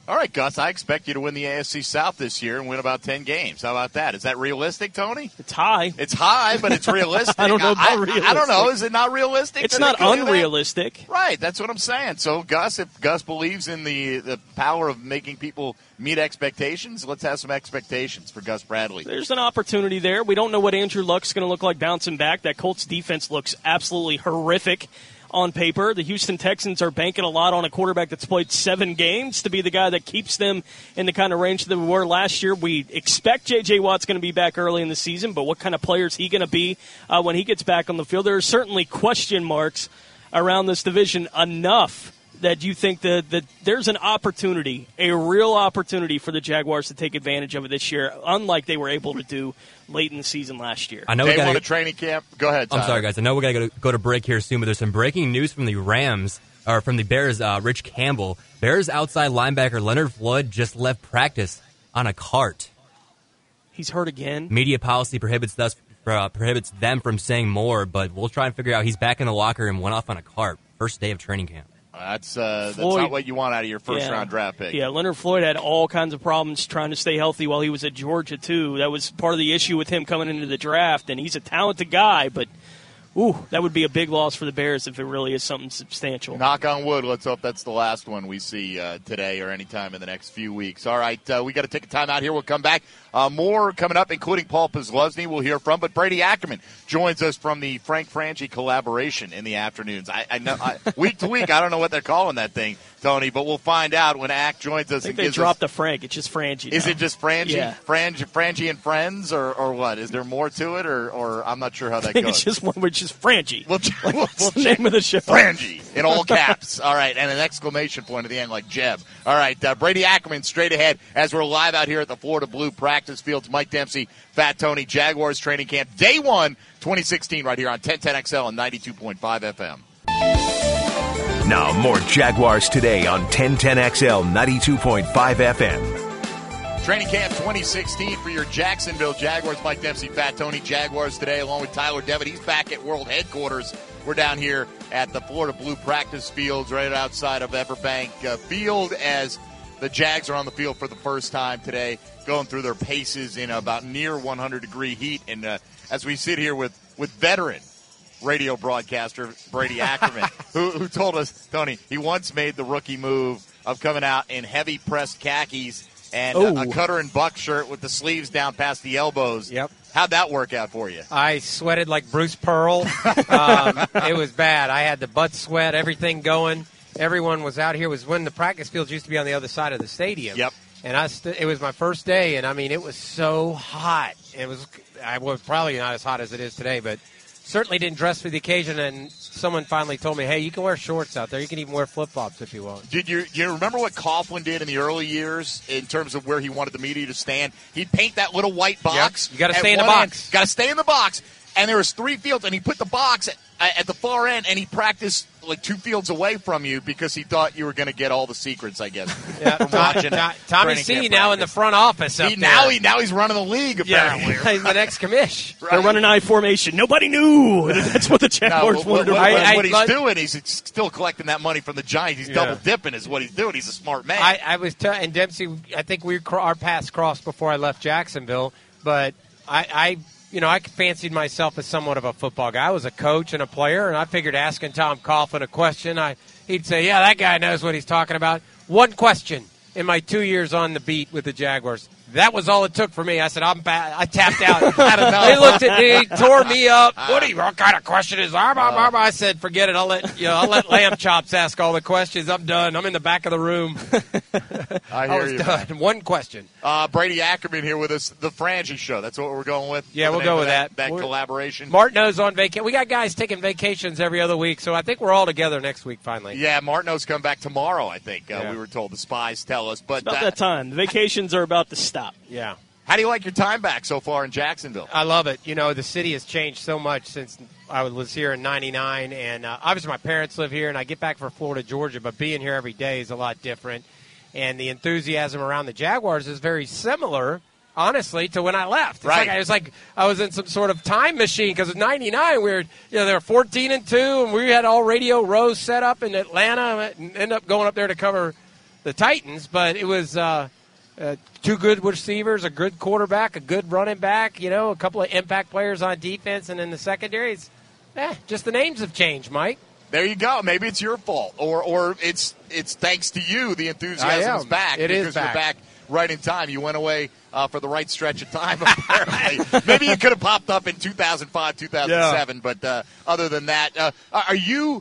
All right, Gus, I expect you to win the A F C South this year and win about ten games. How about that? Is that realistic, Tony? It's high. It's high, but it's realistic. I don't know about I, realistic. I don't know. Is it not realistic? It's not unrealistic. Right, that's what I'm saying. So, Gus, if Gus believes in the, the power of making people meet expectations, let's have some expectations for Gus Bradley. There's an opportunity there. We don't know what Andrew Luck's going to look like bouncing back. That Colts defense looks absolutely horrific on paper. The Houston Texans are banking a lot on a quarterback that's played seven games to be the guy that keeps them in the kind of range that we were last year. We expect J J. Watt's going to be back early in the season, but what kind of player is he going to be uh, when he gets back on the field? There are certainly question marks around this division enough that you think that, that there's an opportunity, a real opportunity for the Jaguars to take advantage of it this year, unlike they were able to do late in the season last year. I know they we gotta, won a training camp. Go ahead, Tyler. I'm sorry, guys. I know we got to go to break here soon, but there's some breaking news from the Rams, or from the Bears, uh, Rich Campbell. Bears outside linebacker Leonard Floyd just left practice on a cart. He's hurt again. Media policy prohibits us uh, prohibits them from saying more, but we'll try and figure out. He's back in the locker and went off on a cart. First day of training camp. That's uh, that's Floyd, not what you want out of your first-round yeah, draft pick. Yeah, Leonard Floyd had all kinds of problems trying to stay healthy while he was at Georgia, too. That was part of the issue with him coming into the draft, and he's a talented guy, but ooh, that would be a big loss for the Bears if it really is something substantial. Knock on wood. Let's hope that's the last one we see uh, today or anytime in the next few weeks. All right, uh, we got to take a time out here. We'll come back. Uh, more coming up, including Paul Posluszny we'll hear from. But Brady Ackerman joins us from the Frank Frangie collaboration in the afternoons. I, I know I, week to week, I don't know what they're calling that thing, Tony, but we'll find out when Ack joins us. I think and they gives dropped us, the Frank. It's just Frangie. Is now. it just Frangie? Yeah. Frangie, Frangie and Friends, or, or what? Is there more to it, or, or I'm not sure how that I think goes. It's just one, which is Frangie. We'll, like, we'll, we'll we'll name of the show. Frangie in all caps. All right, and an exclamation point at the end like Jeb. All right, uh, Brady Ackerman straight ahead as we're live out here at the Florida Blue practice fields. Mike Dempsey, Fat Tony, Jaguars training camp, day one, twenty sixteen, right here on ten ten X L and ninety-two point five F M. Now more Jaguars today on ten ten X L ninety-two point five F M. Training camp twenty sixteen for your Jacksonville Jaguars. Mike Dempsey, Fat Tony, Jaguars today, along with Tyler Devitt. He's back at World Headquarters. We're down here at the Florida Blue practice fields right outside of Everbank uh, Field as the Jags are on the field for the first time today, going through their paces in about near one hundred degree heat. And uh, as we sit here with, with veteran radio broadcaster Brady Ackerman, who, who told us, Tony, he once made the rookie move of coming out in heavy pressed khakis and a, a cutter and buck shirt with the sleeves down past the elbows. Yep. How'd that work out for you? I sweated like Bruce Pearl. um, it was bad. I had the butt sweat, everything going. Everyone was out here. It was when the practice fields used to be on the other side of the stadium. Yep. And I st- it was my first day, and, I mean, it was so hot. It was I was probably not as hot as it is today, but certainly didn't dress for the occasion, and someone finally told me, hey, you can wear shorts out there. You can even wear flip-flops if you want. Did you, you remember what Coughlin did in the early years in terms of where he wanted the media to stand? He'd paint that little white box. Yep. You got to stay in the box. Got to stay in the box. And there was three fields, and he put the box at, at the far end, and he practiced like two fields away from you because he thought you were going to get all the secrets, I guess. Yeah, from watching Tommy, Tommy C now practice. in the front office up he, there. Now, he, now he's running the league, apparently. Yeah, he's the next commish. Right. They're running I formation. Nobody knew. That's what the Jaguars no, wanted to what, run. what, I, what I, he's like, doing, he's still collecting that money from the Giants. He's yeah. double dipping is what he's doing. He's a smart man. I, I was t- and Dempsey, I think we our paths crossed before I left Jacksonville, but I, I you know, I fancied myself as somewhat of a football guy. I was a coach and a player, and I figured asking Tom Coughlin a question, I he'd say, yeah, that guy knows what he's talking about. One question in my two years on the beat with the Jaguars. That was all it took for me. I said, I'm bad. I tapped out. They looked at me, tore me up. What, are you, what kind of question is that? Uh, I said, forget it. I'll let you know, I'll let Lamb Chops ask all the questions. I'm done. I'm in the back of the room. I, hear I was you, done. man. One question. Uh, Brady Ackerman here with us, the Frangie Show. That's what we're going with. Yeah, the we'll go with that. that. That collaboration. Martineau's on vacation. We got guys taking vacations every other week, so I think we're all together next week finally. Yeah, Martineau's come back tomorrow, I think. Uh, Yeah. We were told. The spies tell us. But It's about uh, that time. The vacations are about to stop. Yeah. How do you like your time back so far in Jacksonville? I love it. You know, the city has changed so much since I was here in ninety-nine, and uh, obviously my parents live here, and I get back for Florida, Georgia, but being here every day is a lot different. And the enthusiasm around the Jaguars is very similar, honestly, to when I left. It's right. Like, it was like I was in some sort of time machine because in ninety-nine we were, you know, they were fourteen and two, and we had all Radio Row set up in Atlanta, and ended up going up there to cover the Titans, but it was uh, uh, two good receivers, a good quarterback, a good running back, you know, a couple of impact players on defense, and in the secondary, it's eh, just the names have changed, Mike. There you go. Maybe it's your fault, or or it's it's thanks to you. The enthusiasm is back. It because is back. You're back right in time. You went away uh, for the right stretch of time. Apparently, maybe you could have popped up in two thousand five, two thousand seven, yeah. But uh, other than that, uh, are you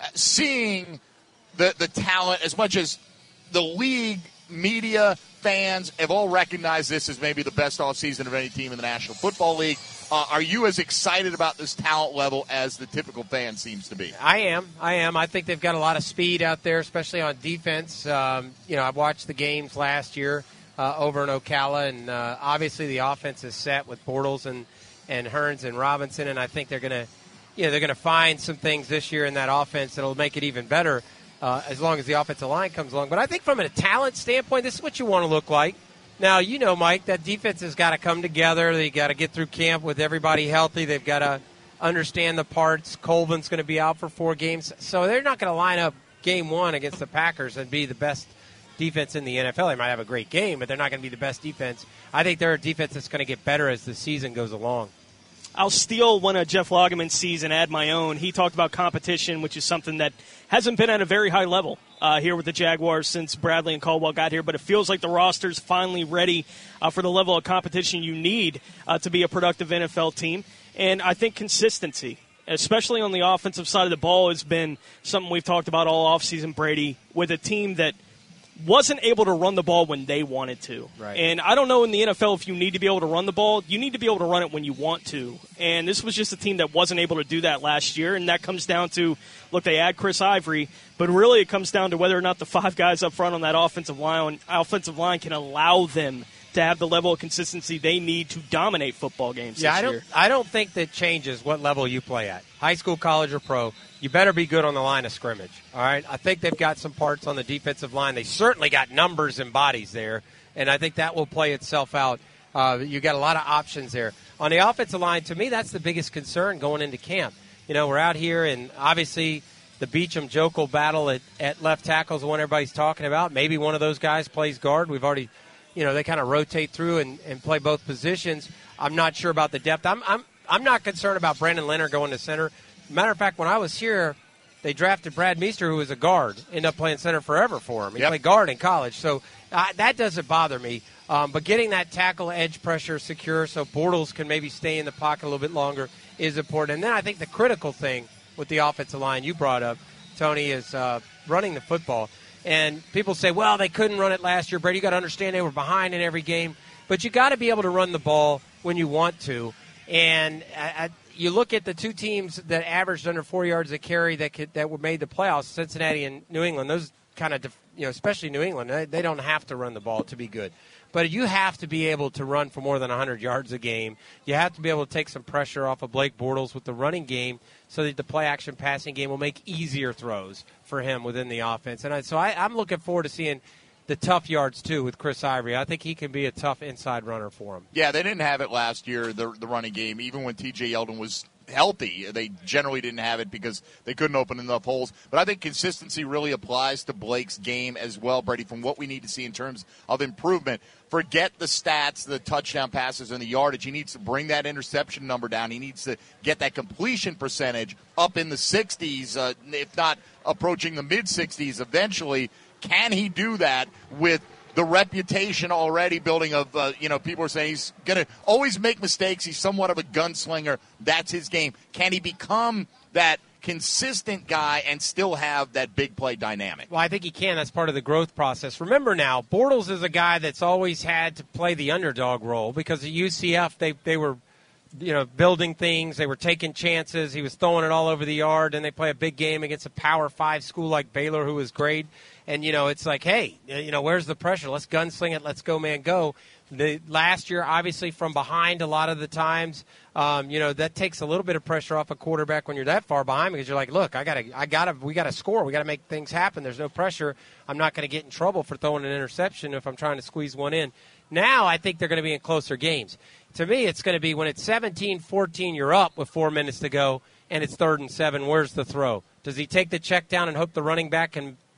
seeing the the talent as much as the league, media, fans have all recognized this as maybe the best offseason of any team in the National Football League? Uh, are you as excited about this talent level as the typical fan seems to be? I am. I am. I think they've got a lot of speed out there, especially on defense. Um, you know, I watched the games last year uh, over in Ocala, and uh, obviously the offense is set with Bortles and, and Hearns and Robinson, and I think they're going to, you know, they're going to find some things this year in that offense that'll make it even better uh, as long as the offensive line comes along. But I think from a talent standpoint, this is what you want to look like. Now, you know, Mike, that defense has got to come together. They got to get through camp with everybody healthy. They've got to understand the parts. Colvin's going to be out for four games. So they're not going to line up game one against the Packers and be the best defense in the N F L. They might have a great game, but they're not going to be the best defense. I think they're a defense that's going to get better as the season goes along. I'll steal one of Jeff Lageman's sees and add my own. He talked about competition, which is something that hasn't been at a very high level uh, here with the Jaguars since Bradley and Caldwell got here. But it feels like the roster's finally ready uh, for the level of competition you need uh, to be a productive N F L team. And I think consistency, especially on the offensive side of the ball, has been something we've talked about all offseason, Brady, with a team that wasn't able to run the ball when they wanted to. Right. And I don't know in the N F L if you need to be able to run the ball. You need to be able to run it when you want to. And this was just a team that wasn't able to do that last year, and that comes down to, look, they add Chris Ivory, but really it comes down to whether or not the five guys up front on that offensive line, offensive line can allow them to have the level of consistency they need to dominate football games yeah, this I don't, year. I don't think that changes what level you play at. High school, college, or pro, you better be good on the line of scrimmage. All right? I think they've got some parts on the defensive line. They certainly got numbers and bodies there, and I think that will play itself out. Uh, you got a lot of options there. On the offensive line, to me, that's the biggest concern going into camp. You know, we're out here, and obviously the Beacham-Jokel battle at, at left tackle is the one everybody's talking about. Maybe one of those guys plays guard. We've already – you know, they kind of rotate through and, and play both positions. I'm not sure about the depth. I'm I'm I'm not concerned about Brandon Leonard going to center. Matter of fact, when I was here, they drafted Brad Meester, who was a guard, ended up playing center forever for him. He yep. played guard in college, so uh, that doesn't bother me. Um, but getting that tackle edge pressure secure so Bortles can maybe stay in the pocket a little bit longer is important. And then I think the critical thing with the offensive line you brought up, Tony, is uh, running the football. And people say, well, they couldn't run it last year. Brady, you got to understand they were behind in every game. But you got to be able to run the ball when you want to. And I, I, you look at the two teams that averaged under four yards a carry that could, that were made the playoffs, Cincinnati and New England. Those kind of, you know, especially New England, they, they don't have to run the ball to be good. But you have to be able to run for more than one hundred yards a game. You have to be able to take some pressure off of Blake Bortles with the running game so that the play-action passing game will make easier throws for him within the offense. And I, so I, I'm looking forward to seeing the tough yards, too, with Chris Ivory. I think he can be a tough inside runner for him. Yeah, they didn't have it last year, the, the running game, even when T J Yeldon was healthy. They generally didn't have it because they couldn't open enough holes. But I think consistency really applies to Blake's game as well, Brady, from what we need to see in terms of improvement. Forget the stats, the touchdown passes, and the yardage. He needs to bring that interception number down. He needs to get that completion percentage up in the sixties, uh, if not approaching the mid-sixties eventually. Can he do that with the reputation already building of, uh, you know, people are saying he's going to always make mistakes. He's somewhat of a gunslinger. That's his game. Can he become that consistent guy and still have that big play dynamic? Well, I think he can. That's part of the growth process. Remember now, Bortles is a guy that's always had to play the underdog role because at U C F they, they were, you know, building things. They were taking chances. He was throwing it all over the yard, and they play a big game against a Power Five school like Baylor, who was great. And, you know, it's like, hey, you know, where's the pressure? Let's gunsling it. Let's go, man, go. The last year, obviously, from behind a lot of the times, um, you know, that takes a little bit of pressure off a quarterback when you're that far behind because you're like, look, I gotta, I gotta, we gotta score. We gotta make things happen. There's no pressure. I'm not going to get in trouble for throwing an interception if I'm trying to squeeze one in. Now I think they're going to be in closer games. To me, it's going to be when it's seventeen fourteen, you're up with four minutes to go, and it's third and seven. Where's the throw? Does he take the check down and hope the running back can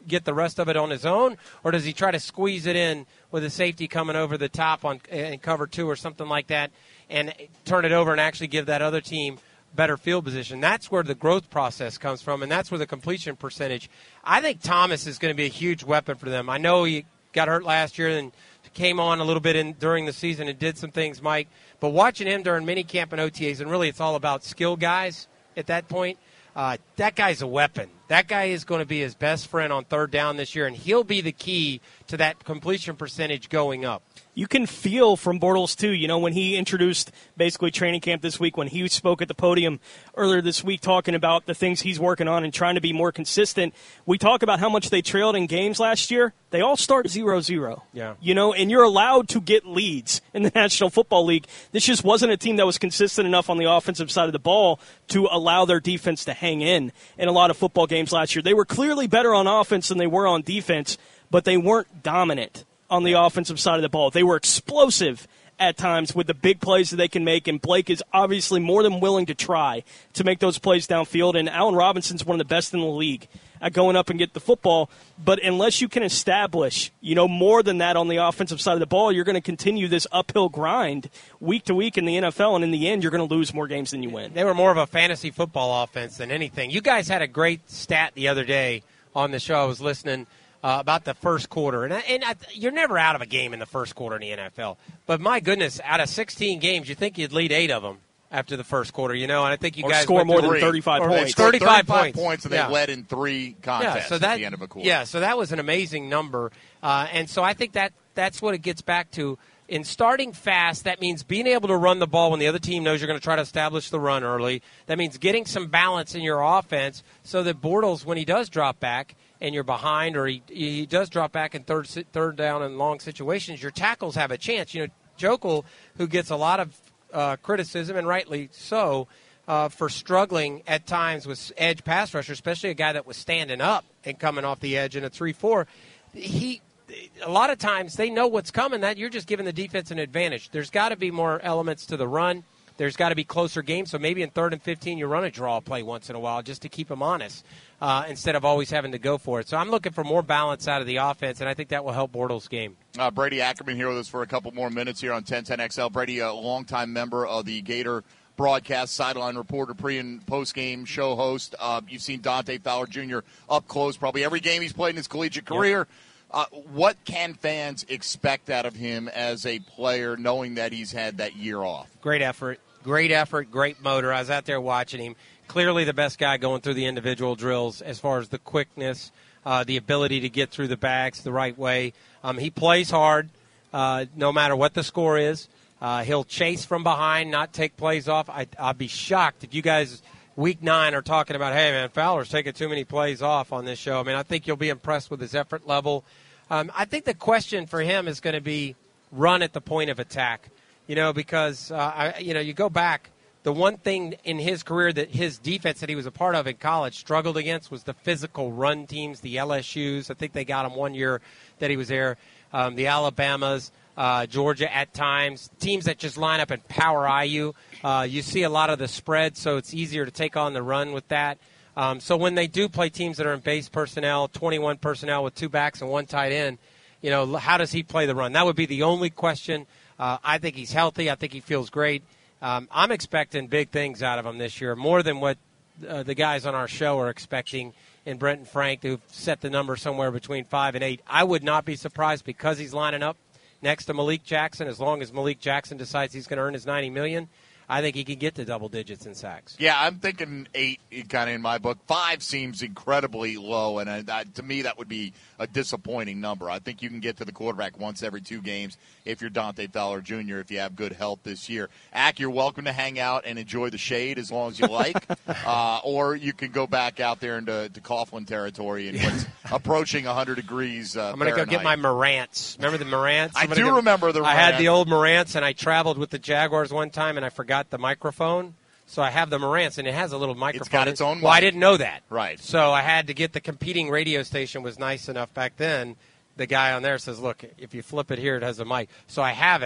get the rest of it on his own, or does he try to squeeze it in with a safety coming over the top on in cover two or something like that and turn it over and actually give that other team better field position? That's where the growth process comes from, and that's where the completion percentage. I think Thomas is going to be a huge weapon for them. I know he got hurt last year and came on a little bit in during the season and did some things, Mike. But watching him during minicamp and O T As, and really it's all about skill guys at that point, uh, that guy's a weapon. That guy is going to be his best friend on third down this year, and he'll be the key to that completion percentage going up. You can feel from Bortles, too, you know, when he introduced basically training camp this week, when he spoke at the podium earlier this week talking about the things he's working on and trying to be more consistent. We talk about how much they trailed in games last year. They all start zero zero. Yeah. You know, and you're allowed to get leads in the National Football League. This just wasn't a team that was consistent enough on the offensive side of the ball to allow their defense to hang in in a lot of football games last year. They were clearly better on offense than they were on defense, but they weren't dominant on the offensive side of the ball. They were explosive at times with the big plays that they can make, and Blake is obviously more than willing to try to make those plays downfield, and Allen Robinson's one of the best in the league at going up and get the football. But unless you can establish, you know, more than that on the offensive side of the ball, you're going to continue this uphill grind week to week in the N F L, and in the end, you're going to lose more games than you win. They were more of a fantasy football offense than anything. You guys had a great stat the other day on the show. I was listening Uh, about the first quarter. And, and I, you're never out of a game in the first quarter in the N F L. But, my goodness, out of sixteen games, you think you'd lead eight of them after the first quarter, you know, and I think you or guys score more than three. thirty-five or points. thirty-five, thirty-five points. points, and yeah. they led in three contests yeah, so that, at the end of a quarter. Yeah, so that was an amazing number. Uh, and so I think that that's what it gets back to. In starting fast, that means being able to run the ball when the other team knows you're going to try to establish the run early. That means getting some balance in your offense so that Bortles, when he does drop back, and you're behind, or he he does drop back in third third down and long situations, your tackles have a chance. You know, Jokel, who gets a lot of uh, criticism, and rightly so, uh, for struggling at times with edge pass rusher, especially a guy that was standing up and coming off the edge in a three four, he a lot of times they know what's coming, that you're just giving the defense an advantage. There's got to be more elements to the run. There's got to be closer games, so maybe in third and fifteen you run a draw play once in a while just to keep them honest uh, instead of always having to go for it. So I'm looking for more balance out of the offense, and I think that will help Bortles' game. Uh, Brady Ackerman here with us for a couple more minutes here on ten ten X L. Brady, a longtime member of the Gator broadcast, sideline reporter, pre- and post-game show host. Uh, you've seen Dante Fowler Junior up close probably every game he's played in his collegiate career. Yep. Uh, what can fans expect out of him as a player, knowing that he's had that year off? Great effort. Great effort, great motor. I was out there watching him. Clearly the best guy going through the individual drills as far as the quickness, uh, the ability to get through the backs the right way. Um, he plays hard uh, no matter what the score is. Uh, he'll chase from behind, not take plays off. I, I'd be shocked if you guys week nine are talking about, hey, man, Fowler's taking too many plays off on this show. I mean, I think you'll be impressed with his effort level. Um, I think the question for him is going to be run at the point of attack. You know, because, uh, I, you know, you go back, the one thing in his career that his defense that he was a part of in college struggled against was the physical run teams, the L S Us. I think they got him one year that he was there. Um, the Alabamas, uh, Georgia at times, teams that just line up and power I U. Uh, you see a lot of the spread, so it's easier to take on the run with that. Um, so when they do play teams that are in base personnel, twenty-one personnel with two backs and one tight end, you know, how does he play the run? That would be the only question. Uh, I think he's healthy. I think he feels great. Um, I'm expecting big things out of him this year, more than what uh, the guys on our show are expecting in Brent and Frank, who've set the number somewhere between five and eight. I would not be surprised because he's lining up next to Malik Jackson. As long as Malik Jackson decides he's going to earn his ninety million dollars, I think he can get to double digits in sacks. Yeah, I'm thinking eight kind of in my book. Five seems incredibly low, and uh, to me that would be a disappointing number. I think you can get to the quarterback once every two games if you're Dante Fowler Junior, if you have good health this year. Ack, you're welcome to hang out and enjoy the shade as long as you like, uh, or you can go back out there into to Coughlin territory and what's approaching one hundred degrees uh, I'm going to go get my Marantz. Remember the Marantz? I do go, remember the Marantz. I had the old Marantz, and I traveled with the Jaguars one time, and I forgot the microphone. So I have the Marantz, and it has a little microphone. It's got its own mic. Well, I didn't know that. Right. So I had to get the competing radio station was nice enough back then. The guy on there says, look, if you flip it here, it has a mic. So I have it,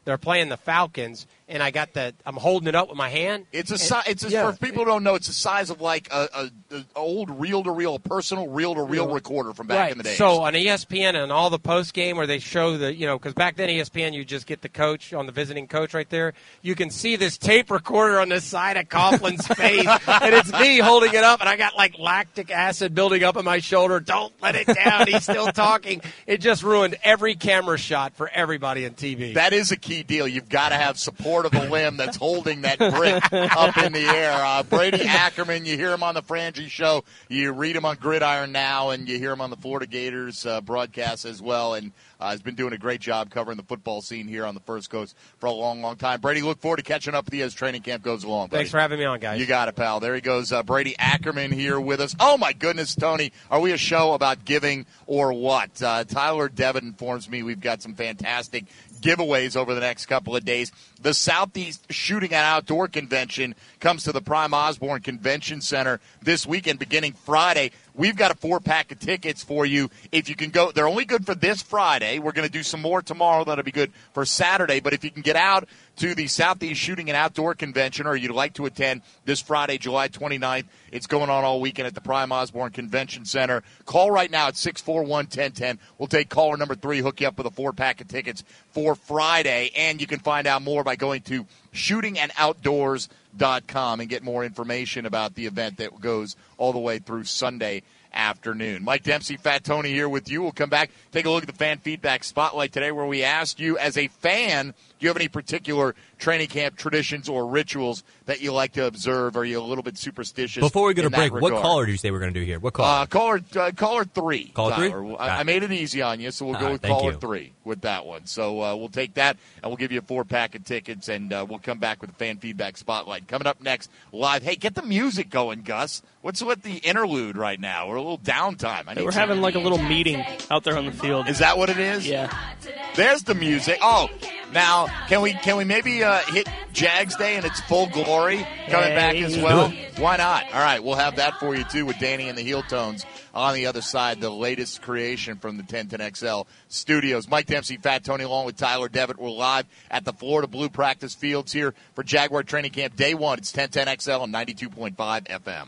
They're playing the Falcons, and I got the I'm holding it up with my hand. It's a and, si- it's a, yeah. for people who don't know, it's the size of like a, a, a old reel-to-reel, personal reel-to-reel Yeah. recorder from back right. in the day. So on E S P N and all the post game where they show the, you know, because back then E S P N you just get the coach on the visiting coach right there. You can see this tape recorder on the side of Coughlin's face, and it's me holding it up, and I got like lactic acid building up on my shoulder. Don't let it down. He's still talking. It just ruined every camera shot for everybody on T V. That is a key deal. You've got to have support of the limb that's holding that brick up in the air. Uh, Brady Ackerman, you hear him on the Frangie Show. You read him on Gridiron Now, and you hear him on the Florida Gators uh, broadcast as well. And uh, has been doing a great job covering the football scene here on the First Coast for a long, long time. Brady, look forward to catching up with you as training camp goes along, buddy. Thanks for having me on, guys. You got it, pal. There he goes. Uh, Brady Ackerman here with us. Oh, my goodness, Tony. Are we a show about giving or what? Uh, Tyler Devitt informs me we've got some fantastic giveaways over the next couple of days. The Southeast Shooting and Outdoor Convention comes to the Prime Osborne Convention Center this weekend, beginning Friday. We've got a four-pack of tickets for you. If you can go, they're only good for this Friday. We're going to do some more tomorrow. That'll be good for Saturday. But if you can get out to the Southeast Shooting and Outdoor Convention, or you'd like to attend this Friday, July twenty-ninth, it's going on all weekend at the Prime Osborne Convention Center. Call right now at six four one, one zero one zero. We'll take caller number three, hook you up with a four-pack of tickets for Friday. And you can find out more by going to shooting and outdoors dot com and get more information about the event that goes all the way through Sunday afternoon. Mike Dempsey, Fat Tony here with you. We'll come back, take a look at the fan feedback spotlight today, where we asked you, as a fan, do you have any particular training camp traditions or rituals that you like to observe? Are you a little bit superstitious? Before we go to in that break, what regard? caller do you say we're going to do here? What caller? Uh, caller, uh, caller three. Caller three? Tyler. I, I made it easy on you, so we'll All go right, with thank caller you. three with that one. So uh, we'll take that, and we'll give you a four-pack of tickets, and uh, we'll come back with the fan feedback spotlight. Coming up next, live. Hey, get the music going, Gus. What's with the interlude right now? We're a little downtime. I need We're some- having like a little meeting out there on the field. Is that what it is? Yeah. There's the music. Oh, now can we can we maybe uh, hit Jags Day in its full glory coming back as well? Why not? All right, we'll have that for you too with Danny and the Heel Tones on the other side. The latest creation from the ten ten X L studios. Mike Dempsey, Fat Tony, along with Tyler Devitt. We're live at the Florida Blue practice fields here for Jaguar Training Camp Day One. It's ten ten X L and ninety-two point five F M.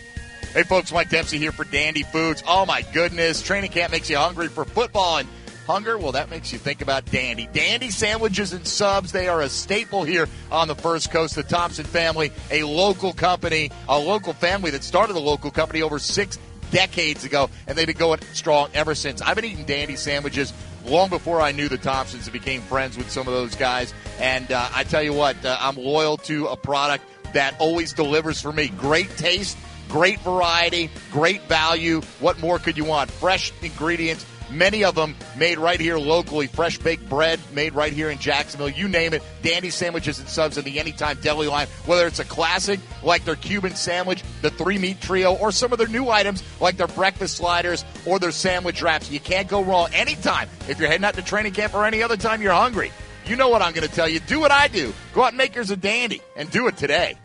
Hey folks, Mike Dempsey here for Dandy Foods. Oh my goodness, training camp makes you hungry for football, and hunger, well, that makes you think about Dandy. Dandy sandwiches and subs, they are a staple here on the First Coast. The Thompson family, a local company, a local family that started a local company over six decades ago, and they've been going strong ever since. I've been eating Dandy sandwiches long before I knew the Thompsons and became friends with some of those guys. And uh, I tell you what, uh, I'm loyal to a product that always delivers for me. Great taste, great variety, great value. What more could you want? Fresh ingredients, many of them made right here locally. Fresh baked bread made right here in Jacksonville. You name it. Dandy sandwiches and subs in the Anytime Deli line. Whether it's a classic like their Cuban sandwich, the three-meat trio, or some of their new items like their breakfast sliders or their sandwich wraps. You can't go wrong anytime. If you're heading out to training camp or any other time you're hungry, you know what I'm going to tell you. Do what I do. Go out and make yours a Dandy, and do it today.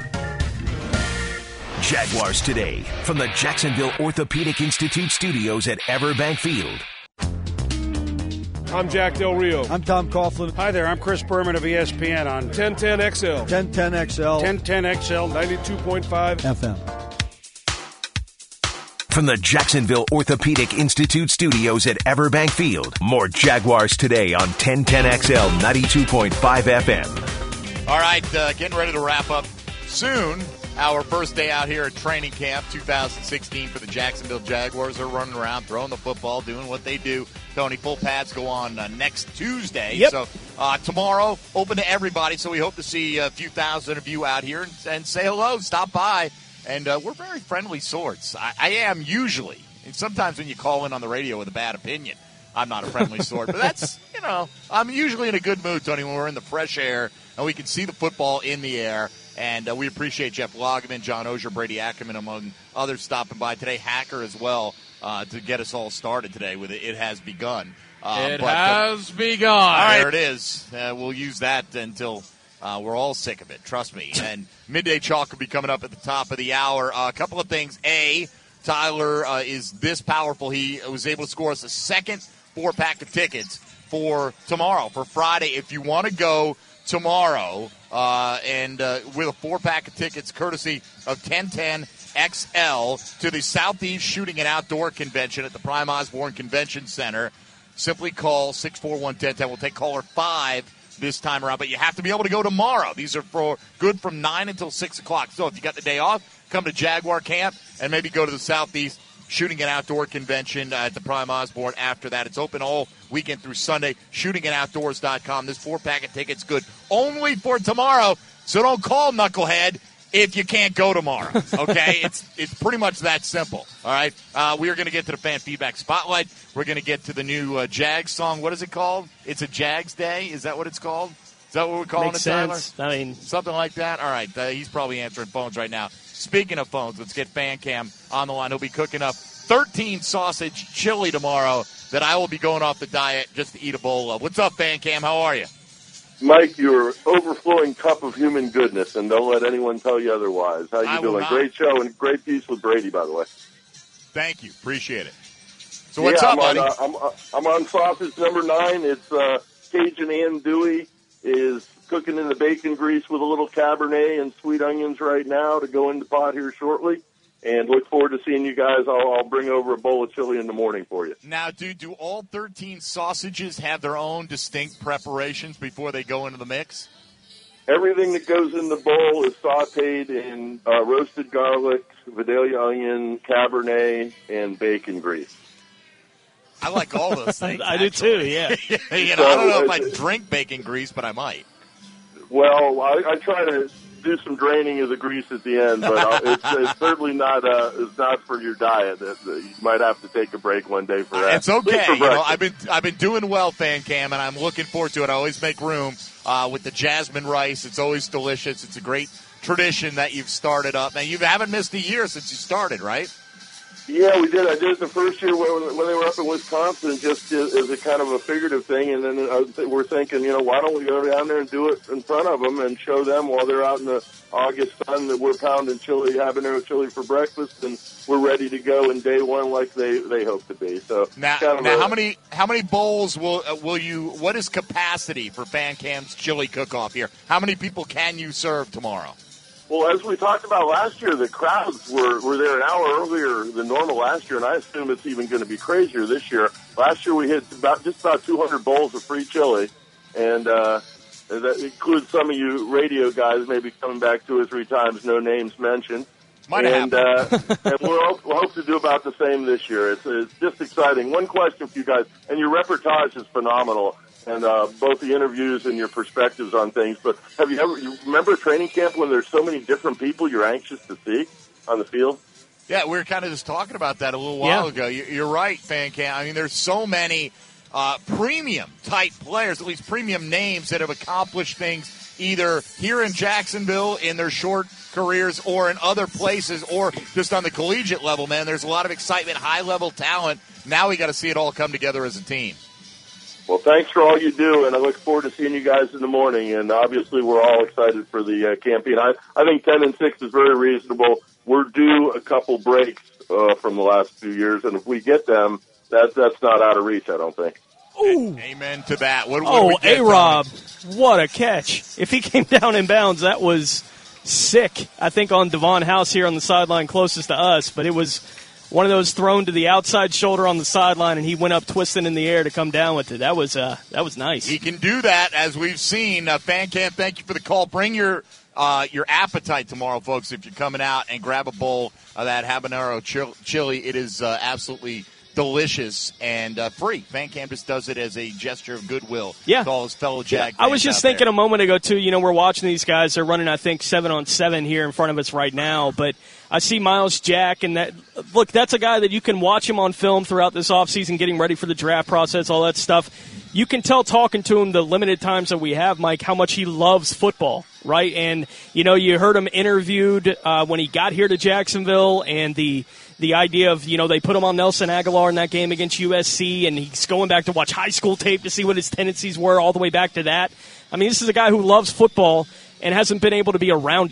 Jaguars Today from the Jacksonville Orthopedic Institute studios at Everbank Field. I'm Jack Del Rio. I'm Tom Coughlin. Hi there, I'm Chris Berman of E S P N on ten ten X L. ten ten X L. ten ten X L, ninety-two point five F M. From the Jacksonville Orthopedic Institute studios at Everbank Field, more Jaguars Today on ten ten X L, ninety-two point five F M. All right, uh, getting ready to wrap up soon. Our first day out here at training camp two thousand sixteen for the Jacksonville Jaguars. Are running around, throwing the football, doing what they do. Tony, full pads go on uh, next Tuesday. Yep. So uh, tomorrow, open to everybody. So we hope to see a few thousand of you out here and, and say hello, stop by. And uh, we're very friendly sorts. I, I am usually. And sometimes when you call in on the radio with a bad opinion, I'm not a friendly sort. But that's, you know, I'm usually in a good mood, Tony, when we're in the fresh air and we can see the football in the air. And uh, we appreciate Jeff Loggeman, John Ogier, Brady Ackerman, among others stopping by today. Hacker as well uh, to get us all started today with it. It has begun. Uh, it but, has uh, begun. All right. There it is. Uh, we'll use that until uh, we're all sick of it. Trust me. And Midday Chalk will be coming up at the top of the hour. Uh, a couple of things. A, Tyler uh, is this powerful. He was able to score us a second four-pack of tickets for tomorrow, for Friday. If you want to go tomorrow uh, and uh, with a four-pack of tickets courtesy of ten ten X L to the Southeast Shooting and Outdoor Convention at the Prime Osborne Convention Center, simply call six four one, one zero one zero. We'll take caller five this time around, but you have to be able to go tomorrow. These are for good from nine until six o'clock. So if you got the day off, come to Jaguar Camp and maybe go to the Southeast Shooting and Outdoor Convention uh, at the Prime Osborne after that. It's open all weekend through Sunday, shooting and outdoors dot com. This four-pack of tickets good only for tomorrow, so don't call Knucklehead if you can't go tomorrow, okay? it's it's pretty much that simple, all right? Uh, we are going to get to the fan feedback spotlight. We're going to get to the new uh, Jags song. What is it called? It's a Jags Day? Is that what it's called? Is that what we're calling Makes it, Tyler? sense. I mean, something like that? All right, uh, he's probably answering phones right now. Speaking of phones, let's get Fan Cam on the line. He'll be cooking up thirteen sausage chili tomorrow that I will be going off the diet just to eat a bowl of. What's up, Fan Cam? How are you? Mike, you're overflowing cup of human goodness, and don't let anyone tell you otherwise. How you I doing? Great show and great piece with Brady, by the way. Thank you. Appreciate it. So what's yeah, up, I'm buddy? On, uh, I'm, uh, I'm on sausage number nine. It's uh, Cajun Ann Dewey is cooking in the bacon grease with a little Cabernet and sweet onions right now to go in the pot here shortly. And look forward to seeing you guys. I'll, I'll bring over a bowl of chili in the morning for you. Now, do, do all thirteen sausages have their own distinct preparations before they go into the mix? Everything that goes in the bowl is sautéed in uh, roasted garlic, Vidalia onion, Cabernet, and bacon grease. I like all those things. I do too, yeah. you know, I don't know if I drink bacon grease, but I might. Well, I, I try to do some draining of the grease at the end, but uh, it's, it's certainly not uh, it's not for your diet. It, uh, you might have to take a break one day for that. It's okay. You know, I've been I've been doing well, Fan Cam, and I'm looking forward to it. I always make room uh, with the jasmine rice. It's always delicious. It's a great tradition that you've started up. Now, you haven't missed a year since you started, right? Yeah, we did. I did it the first year when, when they were up in Wisconsin, just as, as a kind of a figurative thing. And then uh, we're thinking, you know, why don't we go down there and do it in front of them and show them while they're out in the August sun that we're pounding chili, habanero chili for breakfast, and we're ready to go in day one like they, they hope to be. So now, kind of now a, how many how many bowls will uh, will you? What is capacity for Fan Cam's chili cook-off here? How many people can you serve tomorrow? Well, as we talked about last year, the crowds were, were there an hour earlier than normal last year, and I assume it's even going to be crazier this year. Last year we hit about just about two hundred bowls of free chili, and uh, that includes some of you radio guys maybe coming back two or three times, no names mentioned. Might and uh, happen. and we'll hope, we'll hope to do about the same this year. It's, it's just exciting. One question for you guys, and your reportage is phenomenal. And uh, both the interviews and your perspectives on things. But have you ever you remember training camp when there's so many different people you're anxious to see on the field? Yeah, we were kind of just talking about that a little while Yeah. ago. You're right, Fan Cam. I mean, there's so many uh, premium-type players, at least premium names, that have accomplished things either here in Jacksonville in their short careers or in other places or just on the collegiate level, man. There's a lot of excitement, high-level talent. Now we got to see it all come together as a team. Well, thanks for all you do, and I look forward to seeing you guys in the morning. And obviously, we're all excited for the uh, campaign. I, I think ten and six is very reasonable. We're due a couple breaks uh, from the last few years, and if we get them, that, that's not out of reach, I don't think. Ooh. Amen to that. What, what Oh, do we get, A-Rob, Tony? what a catch. If he came down in bounds, that was sick, I think, on Devon House here on the sideline closest to us. But it was one of those thrown to the outside shoulder on the sideline, and he went up twisting in the air to come down with it. That was uh, that was nice. He can do that, as we've seen. Uh, Fan Cam, thank you for the call. Bring your uh, your appetite tomorrow, folks, if you're coming out, and grab a bowl of that habanero chil- chili. It is uh, absolutely delicious and uh, free. Fan Cam just does it as a gesture of goodwill Yeah. to all his fellow Jag I was fans just out thinking there. a moment ago, too, you know, we're watching these guys. They're running, I think, seven on seven here in front of us right now. But I see Miles Jack, and that look, that's a guy that you can watch him on film throughout this offseason, getting ready for the draft process, all that stuff. You can tell talking to him the limited times that we have, Mike, how much he loves football, right? And, you know, you heard him interviewed uh, when he got here to Jacksonville, and the the idea of, you know, they put him on Nelson Aguilar in that game against U S C, and he's going back to watch high school tape to see what his tendencies were all the way back to that. I mean, this is a guy who loves football and hasn't been able to be around it.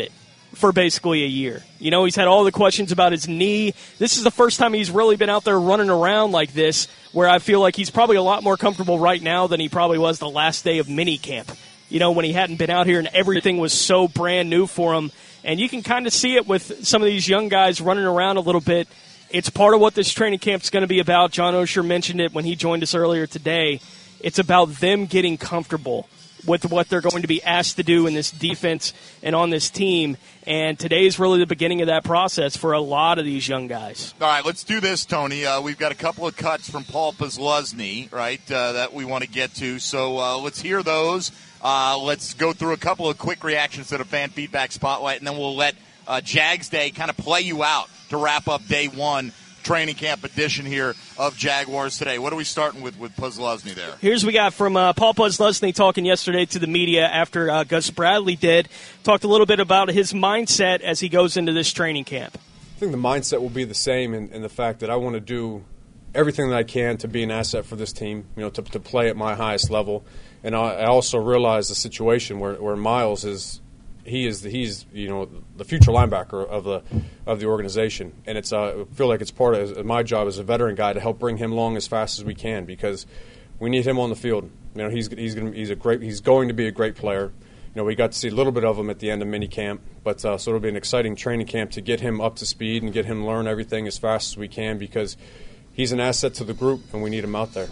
for basically a year. You know, he's had all the questions about his knee. This is the first time he's really been out there running around like this, where I feel like he's probably a lot more comfortable right now than he probably was the last day of minicamp. You know, when he hadn't been out here and everything was so brand new for him. And you can kind of see it with some of these young guys running around a little bit. It's part of what this training camp is going to be about. John Osher mentioned it when he joined us earlier today. It's about them getting comfortable with what they're going to be asked to do in this defense and on this team. And today is really the beginning of that process for a lot of these young guys. All right, let's do this, Tony. Uh, we've got a couple of cuts from Paul Posluszny, right, uh, that we want to get to. So uh, let's hear those. Uh, let's go through a couple of quick reactions to the fan feedback spotlight, and then we'll let uh, Jags Day kind of play you out to wrap up day one training camp edition here of Jaguars Today. What are we starting with with Posluszny there? Here's what we got from uh, Paul Posluszny talking yesterday to the media after uh, Gus Bradley did. Talked a little bit about his mindset as he goes into this training camp. I think the mindset will be the same in, in the fact that I want to do everything that I can to be an asset for this team, you know, to, to play at my highest level. And I, I also realize the situation where, where Miles is, he is the, he's you know the future linebacker of the of the organization, and it's uh, I feel like it's part of my job as a veteran guy to help bring him along as fast as we can because we need him on the field. You know, he's he's going he's a great he's going to be a great player. You know, we got to see a little bit of him at the end of mini camp, but uh, so it'll be an exciting training camp to get him up to speed and get him learn everything as fast as we can because he's an asset to the group and we need him out there.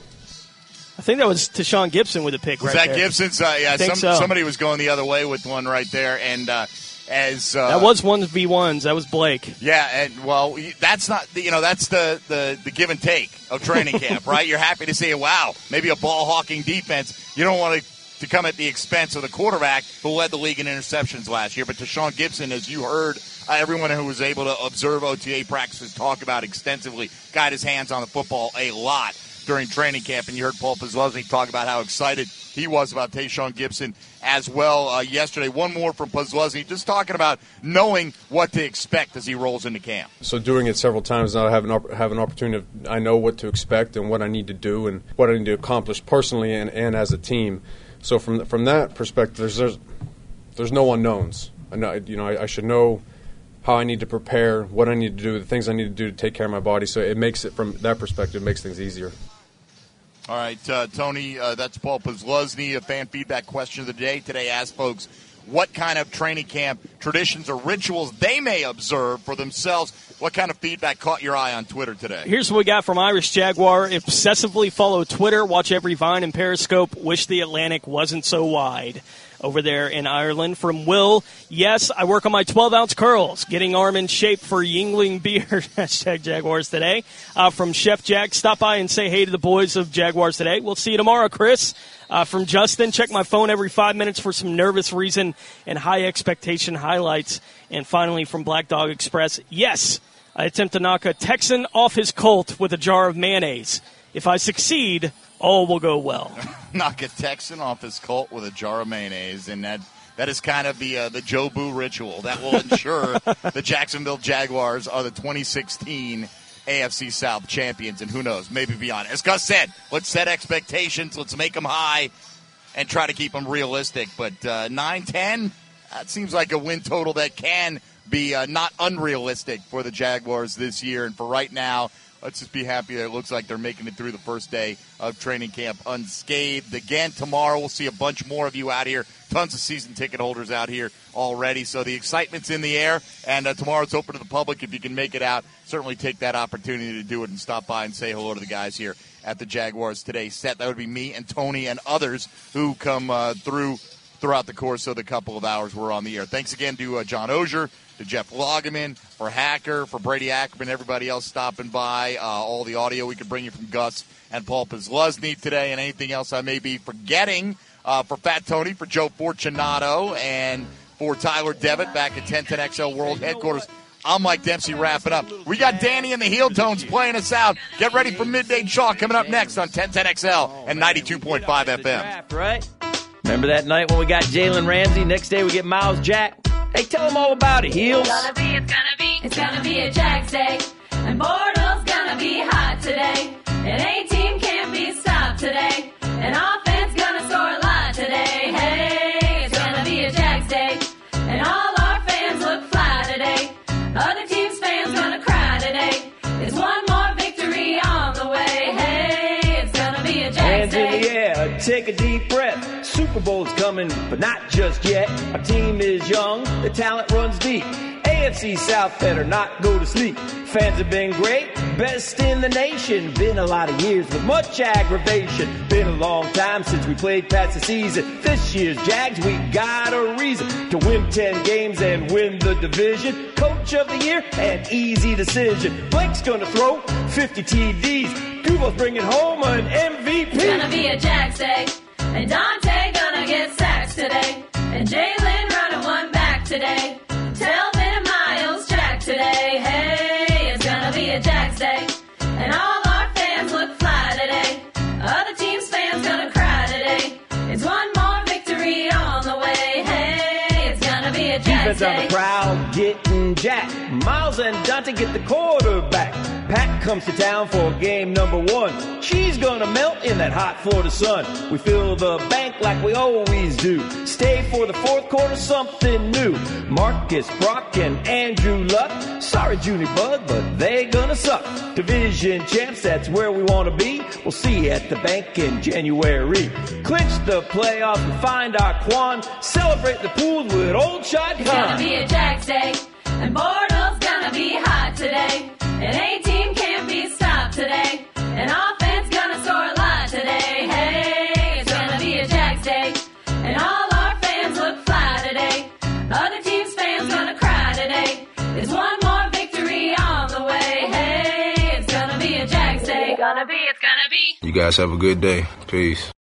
I think that was Tashawn Gibson with a pick was right that there. Gibson's? Uh, yeah, I think some, so. somebody was going the other way with one right there. And uh, as uh, That was one v ones. That was Blake. Yeah, and well, that's not, you know, that's the, the, the give and take of training camp, right? You're happy to see, wow, maybe a ball-hawking defense. You don't want to, to come at the expense of the quarterback who led the league in interceptions last year. But Tashawn Gibson, as you heard, uh, everyone who was able to observe O T A practices talk about extensively, got his hands on the football a lot during training camp, and you heard Paul Posluszny talk about how excited he was about Tashawn Gibson as well uh, yesterday. One more from Posluszny, just talking about knowing what to expect as he rolls into camp. So doing it several times now, I have an, op- have an opportunity of, I know what to expect and what I need to do and what I need to accomplish personally and, and as a team. So from from that perspective, there's there's, there's no unknowns. I know, you know, I, I should know how I need to prepare, what I need to do, the things I need to do to take care of my body. So it makes it, from that perspective, it makes things easier. All right, uh, Tony, uh, that's Paul Posluszny, a fan feedback question of the day. Today asked folks what kind of training camp traditions or rituals they may observe for themselves. What kind of feedback caught your eye on Twitter today? Here's what we got from Irish Jaguar. Obsessively follow Twitter, watch every Vine and Periscope, wish the Atlantic wasn't so wide. Over there in Ireland. From Will, yes, I work on my twelve-ounce curls, getting arm in shape for Yingling beer. Hashtag Jaguars Today. Uh, from Chef Jack, stop by and say hey to the boys of Jaguars Today. We'll see you tomorrow, Chris. Uh, from Justin, check my phone every five minutes for some nervous reason and high expectation highlights. And finally, from Black Dog Express, yes, I attempt to knock a Texan off his colt with a jar of mayonnaise. If I succeed, all will go well. Knock a Texan off his colt with a jar of mayonnaise, and that that is kind of the uh, the Joe Boo ritual that will ensure the Jacksonville Jaguars are the twenty sixteen A F C South champions, and who knows, maybe beyond. As Gus said, let's set expectations, let's make them high, and try to keep them realistic. But uh, nine ten, that seems like a win total that can be uh, not unrealistic for the Jaguars this year, and for right now, let's just be happy that it looks like they're making it through the first day of training camp unscathed. Again, tomorrow we'll see a bunch more of you out here. Tons of season ticket holders out here already. So the excitement's in the air, and uh, tomorrow it's open to the public. If you can make it out, certainly take that opportunity to do it and stop by and say hello to the guys here at the Jaguars Today set. That would be me and Tony and others who come uh, through throughout the course of the couple of hours we're on the air. Thanks again to uh, John Osher, to Jeff Lageman, for Hacker, for Brady Ackerman, everybody else stopping by, uh, all the audio we could bring you from Gus and Paul Posluszny today, and anything else I may be forgetting. Uh, for Fat Tony, for Joe Fortunato, and for Tyler Devitt back at ten ten X L World Headquarters. I'm Mike Dempsey wrapping up. We got Danny and the Heel Tones playing us out. Get ready for Midday Chalk coming up next on ten ten X L and ninety-two point five F M. Right? Remember that night when we got Jalen Ramsey? Next day we get Miles Jack. Hey, tell them all about it, Heels. It's gonna be, it's gonna be, it's gonna be a Jags day. And Bortles gonna be hot today. And A-team can't be stopped today. And offense gonna score a lot today. Hey, it's gonna be a Jags day. And all our fans look fly. today. It's one more victory on the way. Hey, it's gonna be a Jags Hands in day. the air, take a deep breath. Super Bowl's coming, but not just yet. Our team is young, the talent runs deep. A F C South better not go to sleep. Fans have been great, best in the nation. Been a lot of years with much aggravation. Been a long time since we played past the season. This year's Jags, we got a reason to win ten games and win the division. Coach of the year, an easy decision. Blake's gonna throw fifty T Ds. Kubo's bringing home an M V P. It's gonna be a Jags day. And Dante gonna get sacks today. And Jalen running one back today. Telvin and Miles Jack today. Hey, it's gonna be a Jags day. And all our fans look fly today. Other teams' fans gonna cry today. It's one more victory on the way. Hey, it's gonna be a Jags Defense on day. the crowd getting jacked. Miles and Dante get the quarterback. Pat comes to town for game number one. She's gonna melt in that hot Florida sun. We fill the bank like we always do. Stay for the fourth quarter, something new. Marcus, Brock, and Andrew Luck. Sorry, Junie Bug, but they gonna suck. Division champs, that's where we wanna be. We'll see you at the bank in January. Clinch the playoffs and find our Quan. Celebrate the pools with Old Shot It's gonna Con. be a Jags day. And Bortles gonna be hot today. And A-team can't be stopped today. And offense gonna score a lot today. Hey, it's gonna be a Jags day. And all our fans look fly today. Other teams' fans gonna cry today. It's one more victory on the way. Hey, it's gonna be a Jags day. It's gonna be, it's gonna be. You guys have a good day. Peace.